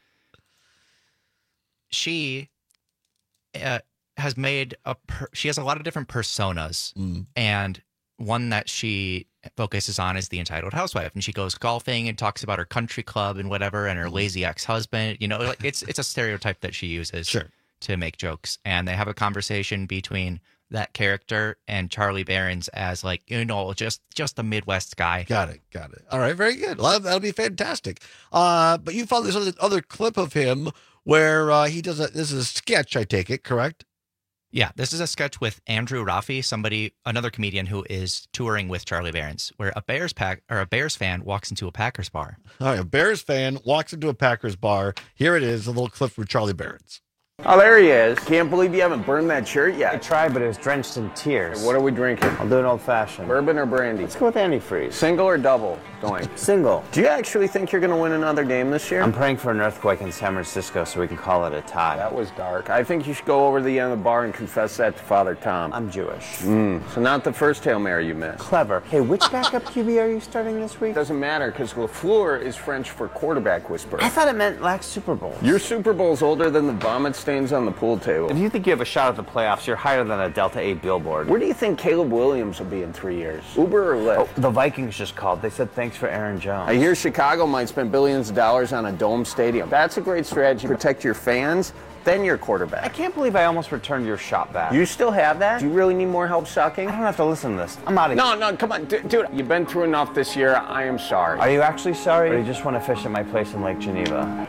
she has made she has a lot of different personas, and one that she focuses on is the Entitled Housewife, and she goes golfing and talks about her country club and whatever, and her lazy ex-husband. You know, like it's a stereotype that she uses to make jokes, and they have a conversation between that character and Charlie Barron's as, like, you know, just a Midwest guy. Got it. All right, very good. Well, that'll be fantastic. But you found this other clip of him where he does this is a sketch, I take it, correct? Yeah, this is a sketch with Andrew Raffi, another comedian who is touring with Charlie Barron's, where a Bears fan walks into a Packers bar. All right, a Bears fan walks into a Packers bar. Here it is, a little clip from Charlie Barron's. Oh, there he is. Can't believe you haven't burned that shirt yet. I tried, but it was drenched in tears. What are we drinking? I'll do an old-fashioned. Bourbon or brandy? Let's go with antifreeze. Single or double? Doink. Single. Do you actually think you're going to win another game this year? I'm praying for an earthquake in San Francisco so we can call it a tie. That was dark. I think you should go over to the end of the bar and confess that to Father Tom. I'm Jewish. So not the first Hail Mary you missed. Clever. Hey, which backup QB are you starting this week? Doesn't matter, because LaFleur is French for quarterback whisperer. I thought it meant lax Super Bowl. Your Super Bowl's older than the vomit stains on the pool table. If you think you have a shot at the playoffs, you're higher than a Delta 8 billboard. Where do you think Caleb Williams will be in 3 years? Uber or Lyft? Oh, the Vikings just called. They said thanks for Aaron Jones. I hear Chicago might spend billions of dollars on a dome stadium. That's a great strategy. Protect your fans, then your quarterback. I can't believe I almost returned your shot back. You still have that? Do you really need more help sucking? I don't have to listen to this. I'm out of here. No, come on. Dude, you've been through enough this year. I am sorry. Are you actually sorry? Or do you just want to fish at my place in Lake Geneva?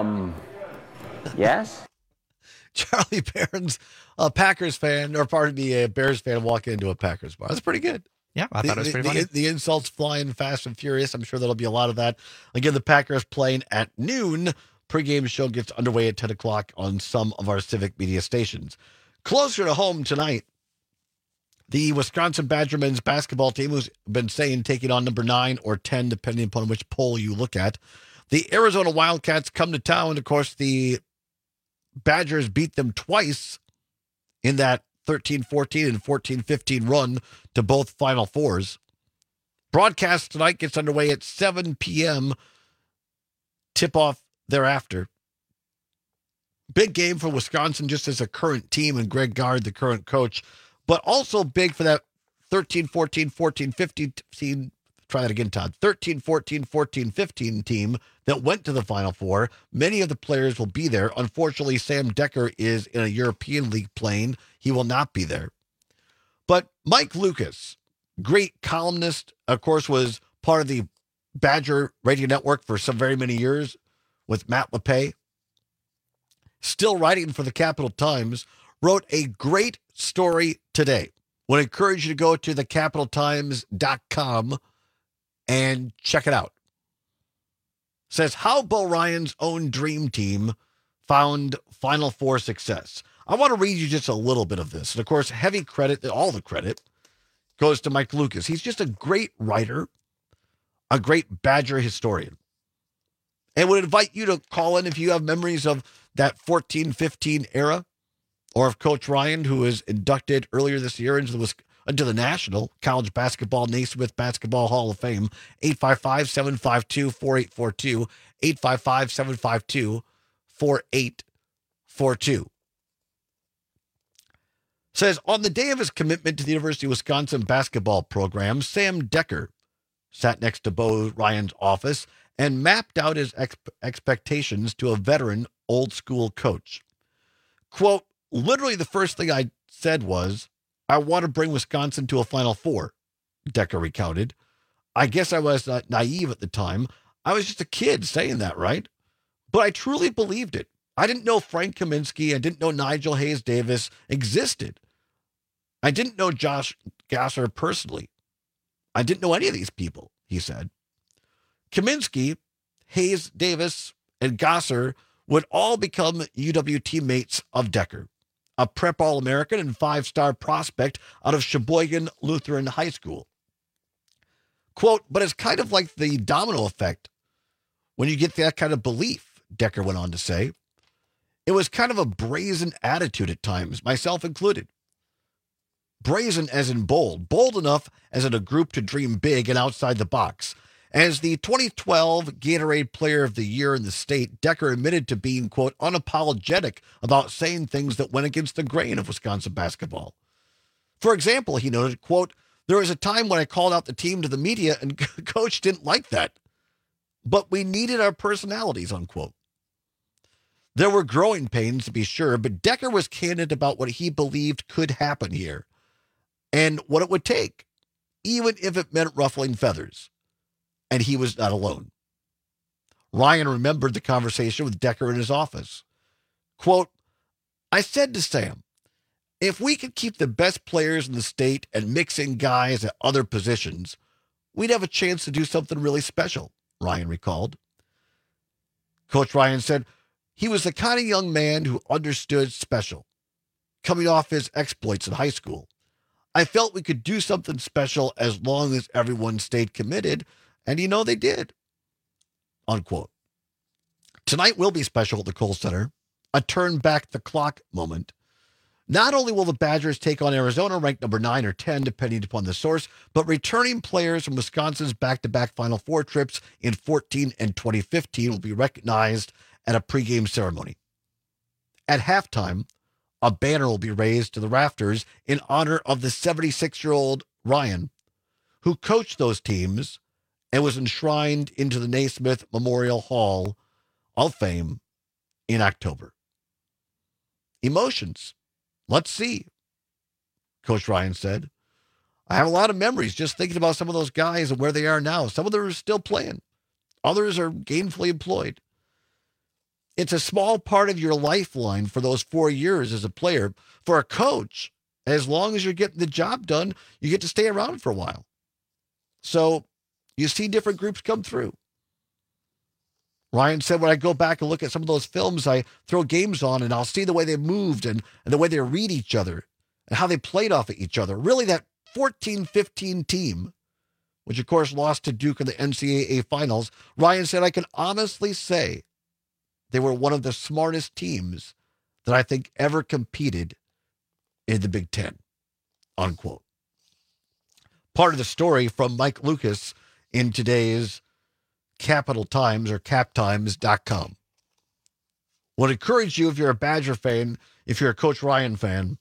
Yes? Charlie Barron's a Packers fan, or pardon me, a Bears fan walking into a Packers bar. That's pretty good. Yeah, I thought it was pretty funny. The insults flying fast and furious. I'm sure there'll be a lot of that. Again, the Packers playing at noon. Pregame show gets underway at 10 o'clock on some of our Civic Media stations. Closer to home tonight, the Wisconsin Badger men's basketball team, who's been saying taking on number 9 or 10, depending upon which poll you look at. The Arizona Wildcats come to town. Of course, the Badgers beat them twice in that 13-14 and 14-15 run to both Final Fours. Broadcast tonight gets underway at 7 p.m. Tip-off thereafter. Big game for Wisconsin just as a current team and Greg Gard, the current coach, but also big for that 13-14, 14-15 try that again, Todd. 13-14, 14-15 team that went to the Final Four. Many of the players will be there. Unfortunately, Sam Decker is in a European League playing. He will not be there. But Mike Lucas, great columnist, of course, was part of the Badger Radio Network for some very many years with Matt LePay. Still writing for the Capital Times, wrote a great story today. Would encourage you to go to thecapitaltimes.com and check it out. Says how Bo Ryan's own dream team found Final Four success. I want to read you just a little bit of this. And of course, heavy credit, all the credit, goes to Mike Lucas. He's just a great writer, a great Badger historian. And would invite you to call in if you have memories of that 14-15 era, or of Coach Ryan, who was inducted earlier this year into the National College Basketball Naismith Basketball Hall of Fame. 855-752-4842, 855-752-4842. Says, on the day of his commitment to the University of Wisconsin basketball program, Sam Decker sat next to Bo Ryan's office and mapped out his expectations to a veteran old-school coach. Quote, literally the first thing I said was, I want to bring Wisconsin to a Final Four, Decker recounted. I guess I was naive at the time. I was just a kid saying that, right? But I truly believed it. I didn't know Frank Kaminsky. I didn't know Nigel Hayes Davis existed. I didn't know Josh Gasser personally. I didn't know any of these people, he said. Kaminsky, Hayes Davis, and Gasser would all become UW teammates of Decker, a prep All-American and 5-star prospect out of Sheboygan Lutheran High School. Quote, but it's kind of like the domino effect when you get that kind of belief, Decker went on to say. It was kind of a brazen attitude at times, myself included. Brazen as in bold enough as in a group to dream big and outside the box. As the 2012 Gatorade Player of the Year in the state, Decker admitted to being, quote, unapologetic about saying things that went against the grain of Wisconsin basketball. For example, he noted, quote, there was a time when I called out the team to the media and coach didn't like that. But we needed our personalities, unquote. There were growing pains, to be sure, but Decker was candid about what he believed could happen here and what it would take, even if it meant ruffling feathers. And he was not alone. Ryan remembered the conversation with Decker in his office. Quote, I said to Sam, if we could keep the best players in the state and mix in guys at other positions, we'd have a chance to do something really special, Ryan recalled. Coach Ryan said he was the kind of young man who understood special, coming off his exploits in high school. I felt we could do something special as long as everyone stayed committed. And they did, unquote. Tonight will be special at the Kohl Center, a turn back the clock moment. Not only will the Badgers take on Arizona, ranked number 9 or 10, depending upon the source, but returning players from Wisconsin's back-to-back Final Four trips in 2014 and 2015 will be recognized at a pregame ceremony. At halftime, a banner will be raised to the rafters in honor of the 76-year-old Ryan, who coached those teams and was enshrined into the Naismith Memorial Hall of Fame in October. Emotions. Let's see, Coach Ryan said. I have a lot of memories just thinking about some of those guys and where they are now. Some of them are still playing. Others are gainfully employed. It's a small part of your lifeline for those 4 years as a player. For a coach, as long as you're getting the job done, you get to stay around for a while. So you see different groups come through. Ryan said, when I go back and look at some of those films, I throw games on and I'll see the way they moved and the way they read each other and how they played off of each other. Really, that 14-15 team, which of course lost to Duke in the NCAA finals, Ryan said, I can honestly say they were one of the smartest teams that I think ever competed in the Big Ten, unquote. Part of the story from Mike Lucas in today's Capital Times or captimes.com. Would encourage you, if you're a Badger fan, if you're a Coach Ryan fan,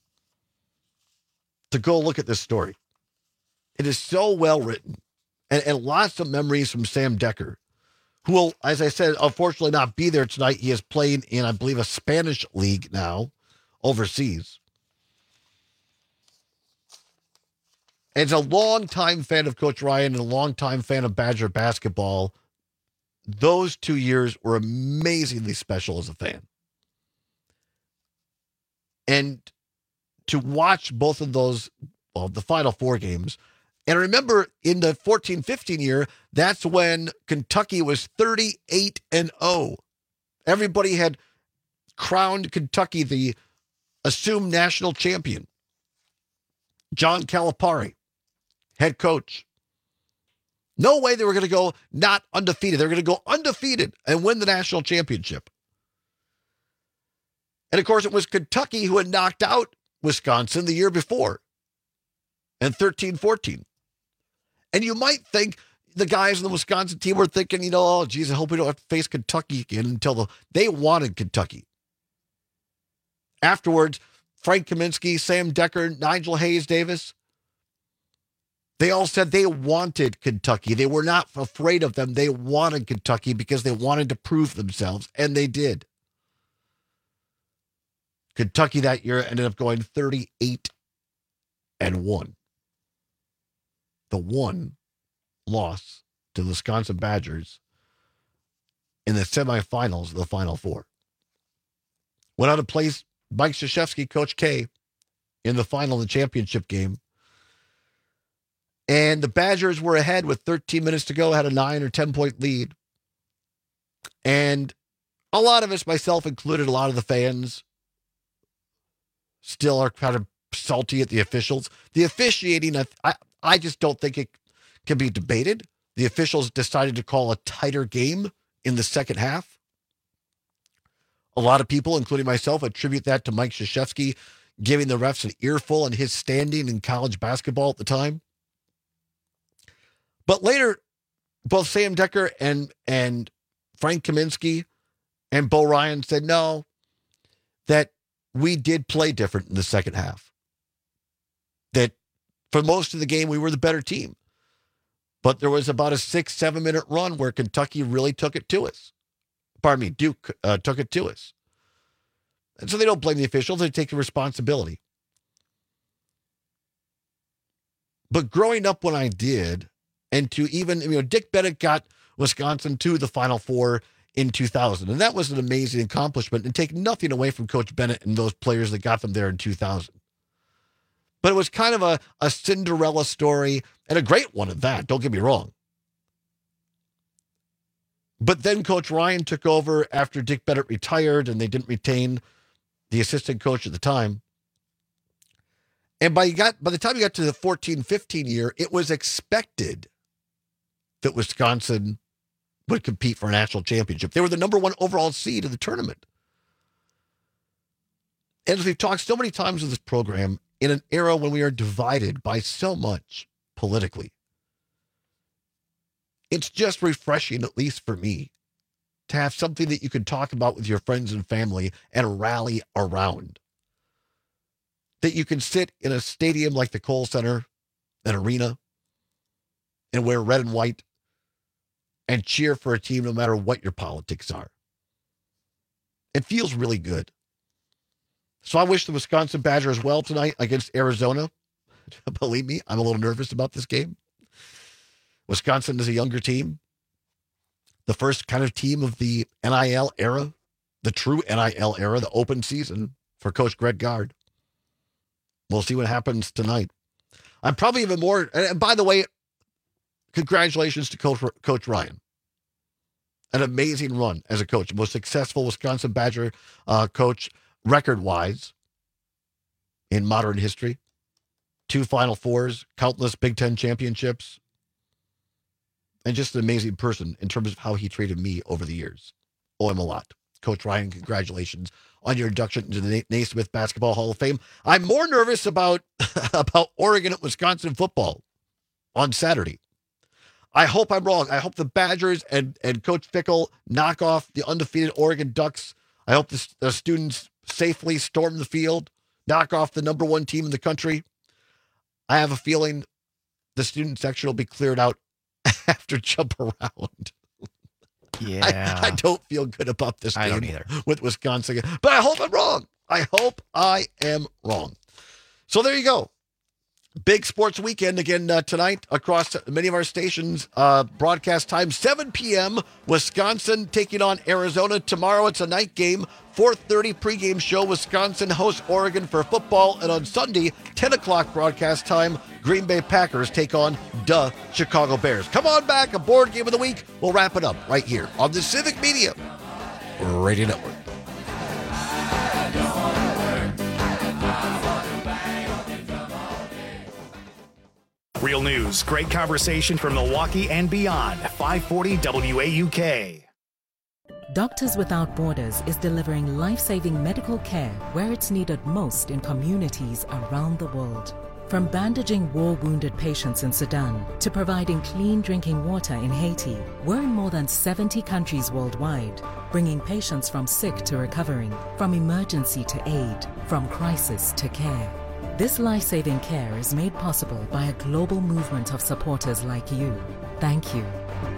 to go look at this story. It is so well written and lots of memories from Sam Decker, who will, as I said, unfortunately not be there tonight. He is playing in, I believe, a Spanish league now overseas. As a longtime fan of Coach Ryan and a longtime fan of Badger basketball, those 2 years were amazingly special as a fan. And to watch both of those the Final Four games. And remember, in the 14-15 year, that's when Kentucky was 38-0. Everybody had crowned Kentucky the assumed national champion. John Calipari, head coach. No way they were going to go not undefeated. They were going to go undefeated and win the national championship. And, of course, it was Kentucky who had knocked out Wisconsin the year before in 13-14. And you might think the guys in the Wisconsin team were thinking, oh, geez, I hope we don't have to face Kentucky again until they wanted Kentucky. Afterwards, Frank Kaminsky, Sam Decker, Nigel Hayes Davis, they all said they wanted Kentucky. They were not afraid of them. They wanted Kentucky because they wanted to prove themselves, and they did. Kentucky that year ended up going 38-1. The one loss to the Wisconsin Badgers in the semifinals of the Final Four. Went on to place Mike Krzyzewski, Coach K, in the final of the championship game. And the Badgers were ahead with 13 minutes to go, had a 9 or 10 point lead. And a lot of us, myself included, a lot of the fans still are kind of salty at the officials. The officiating, I just don't think it can be debated. The officials decided to call a tighter game in the second half. A lot of people, including myself, attribute that to Mike Krzyzewski giving the refs an earful in his standing in college basketball at the time. But later, both Sam Decker and Frank Kaminsky and Bo Ryan said, no, that we did play different in the second half. That for most of the game, we were the better team. But there was about a 6-7 minute run where Kentucky really took it to us. Pardon me, Duke took it to us. And so they don't blame the officials. They take the responsibility. But growing up when I did, and to even, Dick Bennett got Wisconsin to the Final Four in 2000. And that was an amazing accomplishment, and take nothing away from Coach Bennett and those players that got them there in 2000. But it was kind of a Cinderella story, and a great one at that, don't get me wrong. But then Coach Ryan took over after Dick Bennett retired, and they didn't retain the assistant coach at the time. And by the time you got to the 14-15 year, it was expected that Wisconsin would compete for a national championship. They were the number one overall seed of the tournament. And as we've talked so many times in this program, in an era when we are divided by so much politically, it's just refreshing, at least for me, to have something that you can talk about with your friends and family and rally around. That you can sit in a stadium like the Kohl Center, an arena, and wear red and white and cheer for a team no matter what your politics are. It feels really good. So I wish the Wisconsin Badgers well tonight against Arizona. Believe me, I'm a little nervous about this game. Wisconsin is a younger team. The first kind of team of the NIL era, the true NIL era, the open season for Coach Greg Gard. We'll see what happens tonight. I'm probably even more, and by the way, congratulations to Coach Ryan. An amazing run as a coach. Most successful Wisconsin Badger coach record-wise in modern history. 2 Final Fours, countless Big Ten championships. And just an amazing person in terms of how he treated me over the years. Owe him a lot. Coach Ryan, congratulations on your induction into the Naismith Basketball Hall of Fame. I'm more nervous about Oregon at Wisconsin football on Saturday. I hope I'm wrong. I hope the Badgers and Coach Fickell knock off the undefeated Oregon Ducks. I hope the students safely storm the field, knock off the number 1 team in the country. I have a feeling the student section will be cleared out after jump around. Yeah. I don't feel good about this game. I don't either. With Wisconsin. But I hope I'm wrong. I hope I am wrong. So there you go. Big sports weekend again tonight across many of our stations. Broadcast time 7 p.m. Wisconsin taking on Arizona. Tomorrow it's a night game. 4:30 pregame show. Wisconsin hosts Oregon for football. And on Sunday, 10 o'clock broadcast time, Green Bay Packers take on Chicago Bears. Come on back. A board game of the week. We'll wrap it up right here on the Civic Media Radio Network. Real news, great conversation from Milwaukee and beyond. 540 WAUK. Doctors Without Borders is delivering life-saving medical care where it's needed most in communities around the world. From bandaging war-wounded patients in Sudan to providing clean drinking water in Haiti, we're in more than 70 countries worldwide, bringing patients from sick to recovering, from emergency to aid, from crisis to care. This life-saving care is made possible by a global movement of supporters like you. Thank you.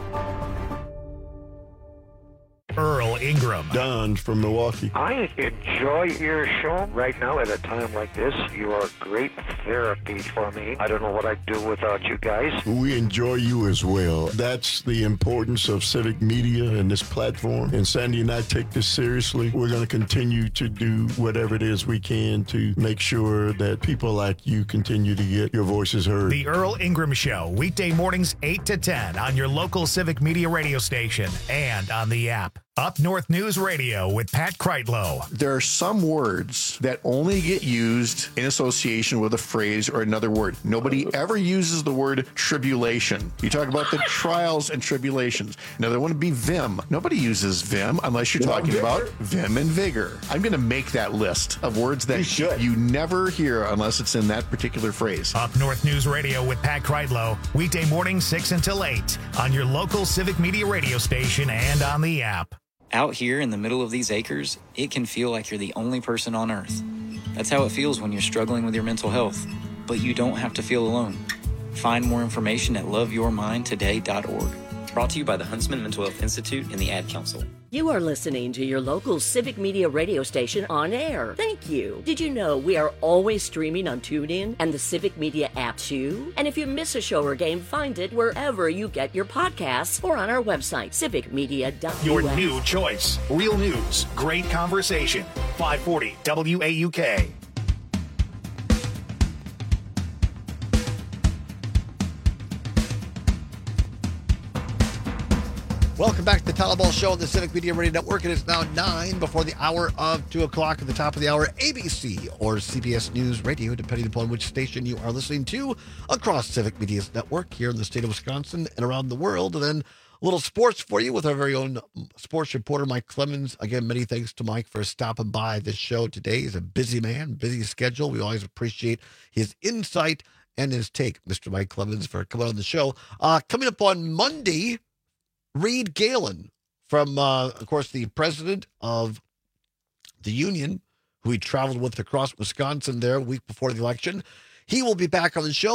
Earl Ingram. Don from Milwaukee. I enjoy your show right now at a time like this. You are great therapy for me. I don't know what I'd do without you guys. We enjoy you as well. That's the importance of civic media and this platform. And Sandy and I take this seriously. We're going to continue to do whatever it is we can to make sure that people like you continue to get your voices heard. The Earl Ingram Show, weekday mornings 8 to 10 on your local civic media radio station and on the app. Up North News Radio with Pat Kreitlow. There are some words that only get used in association with a phrase or another word. Nobody ever uses the word tribulation. You talk about the trials and tribulations. Now, there wouldn't be vim. Nobody uses vim unless you're talking about vim and vigor. I'm going to make that list of words that you never hear unless it's in that particular phrase. Up North News Radio with Pat Kreitlow, weekday mornings 6 until 8 on your local civic media radio station and on the app. Out here in the middle of these acres, it can feel like you're the only person on Earth. That's how it feels when you're struggling with your mental health. But you don't have to feel alone. Find more information at loveyourmindtoday.org. Brought to you by the Huntsman Mental Health Institute and the Ad Council. You are listening to your local Civic Media radio station on air. Thank you. Did you know we are always streaming on TuneIn and the Civic Media app too? And if you miss a show or game, find it wherever you get your podcasts or on our website, civicmedia.us. Your new choice. Real news, great conversation. 540 WAUK. Welcome back to the Tyler Ball Show on the Civic Media Radio Network. It is now 9 before the hour of 2 o'clock. At the top of the hour, ABC or CBS News Radio, depending upon which station you are listening to across Civic Media's network here in the state of Wisconsin and around the world. And then a little sports for you with our very own sports reporter, Mike Clemens. Again, many thanks to Mike for stopping by this show today. He's a busy man, busy schedule. We always appreciate his insight and his take, Mr. Mike Clemens, for coming on the show. Coming up on Monday, Reed Galen from, of course, the president of the union, who he traveled with across Wisconsin there a week before the election. He will be back on the show,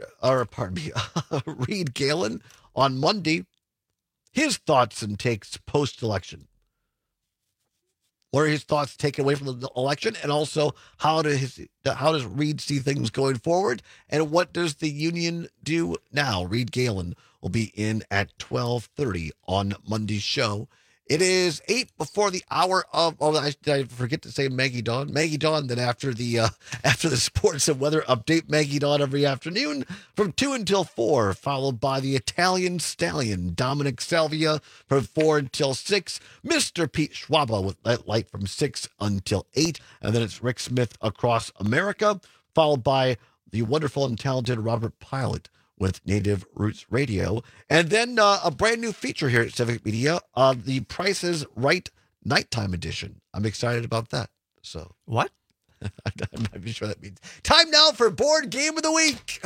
Reed Galen, on Monday. His thoughts and takes post-election. What are his thoughts taken away from the election? And also, how does Reed see things going forward? And what does the union do now? Reed Galen will be in at 12:30 on Monday's show. It is 8 before the hour of, did I forget to say Maggie Dawn? Maggie Dawn, then after the sports and weather update, Maggie Dawn every afternoon from 2 until 4, followed by the Italian Stallion, Dominic Salvia from 4 until 6, Mr. Pete Schwaba with that light from 6 until 8, and then it's Rick Smith Across America, followed by the wonderful and talented Robert Pilot with Native Roots Radio. And then a brand new feature here at Civic Media, the Price is Right Nighttime Edition. I'm excited about that. So what? I'm not even sure that means. Time now for Board Game of the Week.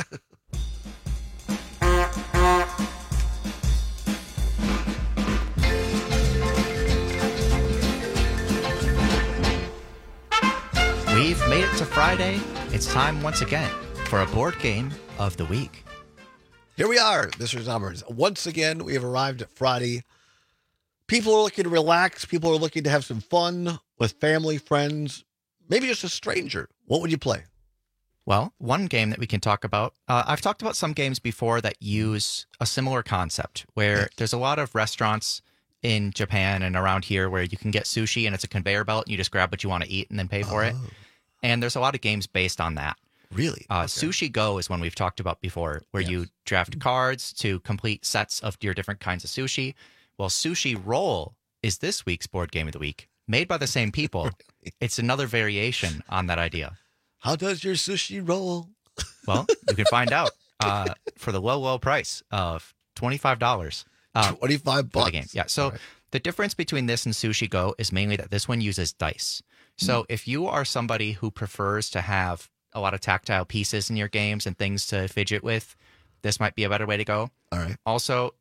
We've made it to Friday. It's time once again for a Board Game of the Week. Here we are, Mr. Zommers. Once again, we have arrived at Friday. People are looking to relax. People are looking to have some fun with family, friends, maybe just a stranger. What would you play? Well, one game that we can talk about, I've talked about some games before that use a similar concept where there's a lot of restaurants in Japan and around here where you can get sushi and it's a conveyor belt and you just grab what you want to eat and then pay for it. And there's a lot of games based on that. Really? Sushi Go is one we've talked about before where you draft cards to complete sets of your different kinds of sushi. Well, Sushi Roll is this week's board game of the week, made by the same people. It's another variation on that idea. How does your sushi roll? Well, you can find out for the low, low price of $25. $25 for the game. Yeah. So the difference between this and Sushi Go is mainly that this one uses dice. So if you are somebody who prefers to have a lot of tactile pieces in your games and things to fidget with, this might be a better way to go. All right. Also,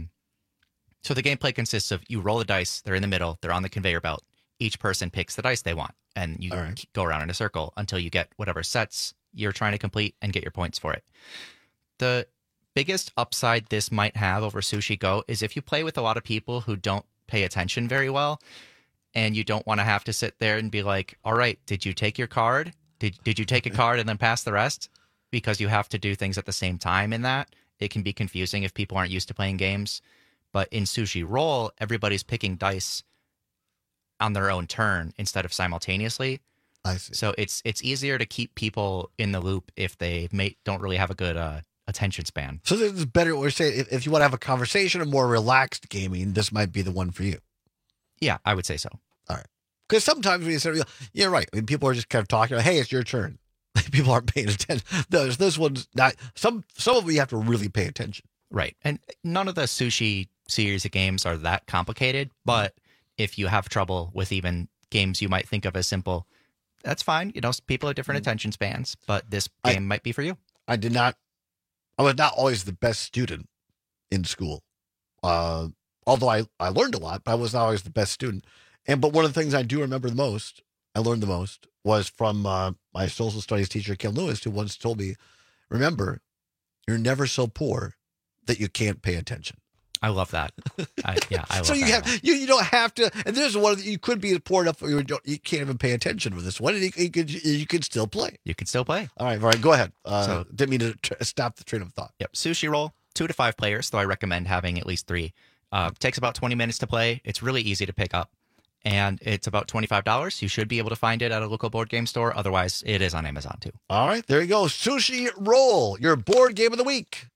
so the gameplay consists of you roll the dice, they're in the middle, they're on the conveyor belt. Each person picks the dice they want, and you go around in a circle until you get whatever sets you're trying to complete and get your points for it. The biggest upside this might have over Sushi Go is if you play with a lot of people who don't pay attention very well, and you don't want to have to sit there and be like, all right, did you take your card? Did you take a card and then pass the rest? Because you have to do things at the same time in that. It can be confusing if people aren't used to playing games. But in Sushi Roll, everybody's picking dice on their own turn instead of simultaneously. I see. So it's easier to keep people in the loop if they don't really have a good attention span. So this is better. We're saying if you want to have a conversation or more relaxed gaming, this might be the one for you. Yeah, I would say so. All right. Because sometimes when you say, you're right. I mean, people are just kind of talking, hey, it's your turn. People aren't paying attention. This one's not. Some of them you have to really pay attention. Right. And none of the Sushi series of games are that complicated, but if you have trouble with even games you might think of as simple, that's fine. You know, people have different attention spans, but this game might be for you. I was not always the best student in school. Although I learned a lot, but I was not always the best student. But one of the things I do remember I learned the most, was from my social studies teacher, Ken Lewis, who once told me, remember, you're never so poor that you can't pay attention. I love that. I love so that. You don't have to. And there's one that you could be poor enough you can't even pay attention with this one. And you could still play. You can still play. All right, go ahead. Didn't mean to stop the train of thought. Yep. Sushi Roll, 2 to 5 players, though I recommend having at least 3. Takes about 20 minutes to play. It's really easy to pick up. And it's about $25. You should be able to find it at a local board game store. Otherwise, it is on Amazon too. All right, there you go. Sushi Roll, your board game of the week.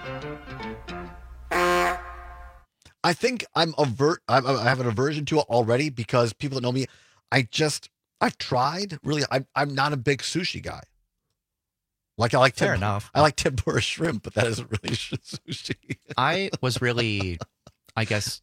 I think I have an aversion to it already because people that know me, I've tried. Really, I'm not a big sushi guy. Like I like fair enough. I like tempura shrimp, but that isn't really sushi. I was really, I guess.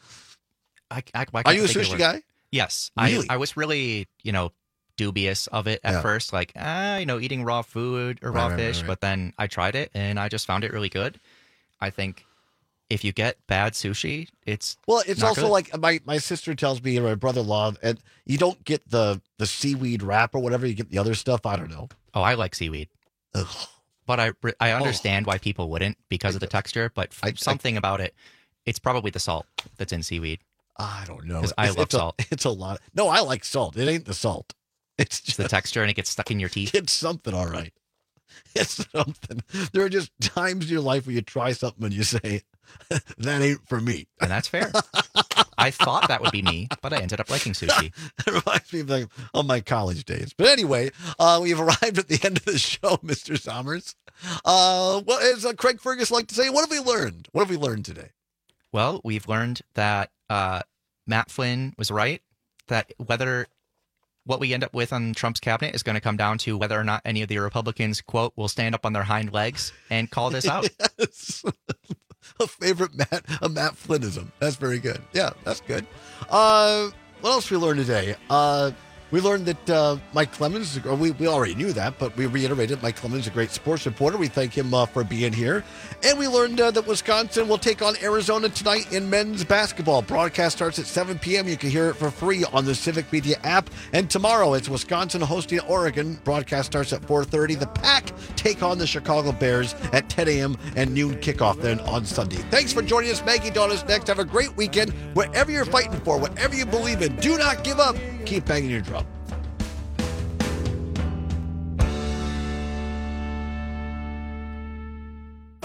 Are you a sushi guy? Yes. Really? I was really, dubious of it at first, like, eating raw food or raw fish, but then I tried it and I just found it really good. I think if you get bad sushi, it's also good. like my sister tells me, and my brother-in-law, and you don't get the seaweed wrap or whatever, you get the other stuff. I don't know. Oh, I like seaweed. Ugh. But I understand why people wouldn't because of the texture, but something about it, it's probably the salt that's in seaweed. I don't know. Because I love salt. It's a lot. No, I like salt. It ain't the salt. It's just the texture and it gets stuck in your teeth. It's something, all right. It's something. There are just times in your life where you try something and you say, that ain't for me. And that's fair. I thought that would be me, but I ended up liking sushi. It reminds me of my college days. But anyway, we've arrived at the end of the show, Mr. Sommers. What as Craig Fergus like to say, what have we learned? What have we learned today? Well, we've learned that Matt Flynn was right, that what we end up with on Trump's cabinet is going to come down to whether or not any of the Republicans, quote, will stand up on their hind legs and call this out. Yes. A favorite Matt Flynnism. That's very good. Yeah, that's good. What else we learned today? We learned that Mike Clemens, we already knew that, but we reiterated Mike Clemens is a great sports reporter. We thank him for being here. And we learned that Wisconsin will take on Arizona tonight in men's basketball. Broadcast starts at 7 p.m. You can hear it for free on the Civic Media app. And tomorrow it's Wisconsin hosting Oregon. Broadcast starts at 4:30. The Pack take on the Chicago Bears at 10 a.m. and noon kickoff then on Sunday. Thanks for joining us. Maggie Dawn is next. Have a great weekend. Whatever you're fighting for, whatever you believe in, do not give up. Keep banging your drum.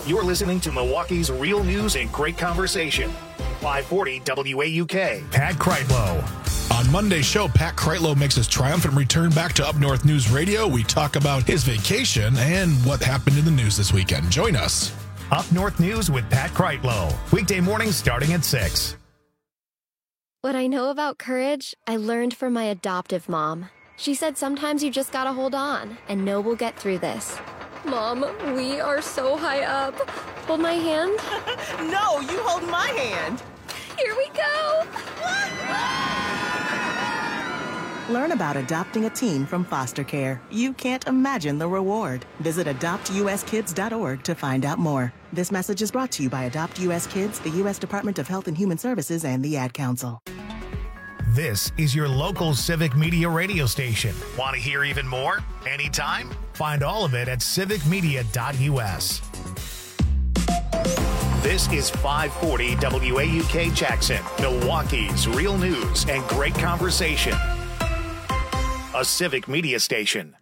You're listening to Milwaukee's real news and great conversation. 540 WAUK. Pat Kreitlow. On Monday's show, Pat Kreitlow makes his triumphant return back to Up North News Radio. We talk about his vacation and what happened in the news this weekend. Join us. Up North News with Pat Kreitlow. Weekday mornings starting at 6. What I know about courage, I learned from my adoptive mom. She said sometimes you just gotta hold on and know we'll get through this. Mom, we are so high up. Hold my hand. No, you hold my hand. Here we go. Learn about adopting a teen from foster care. You can't imagine the reward. Visit adoptuskids.org to find out more. This message is brought to you by Adopt US Kids, the U.S. Department of Health and Human Services, and the Ad Council. This is your local Civic Media radio station. Want to hear even more? Anytime? Find all of it at civicmedia.us. This is 540 WAUK Jackson, Milwaukee's real news and great conversation. A Civic Media station.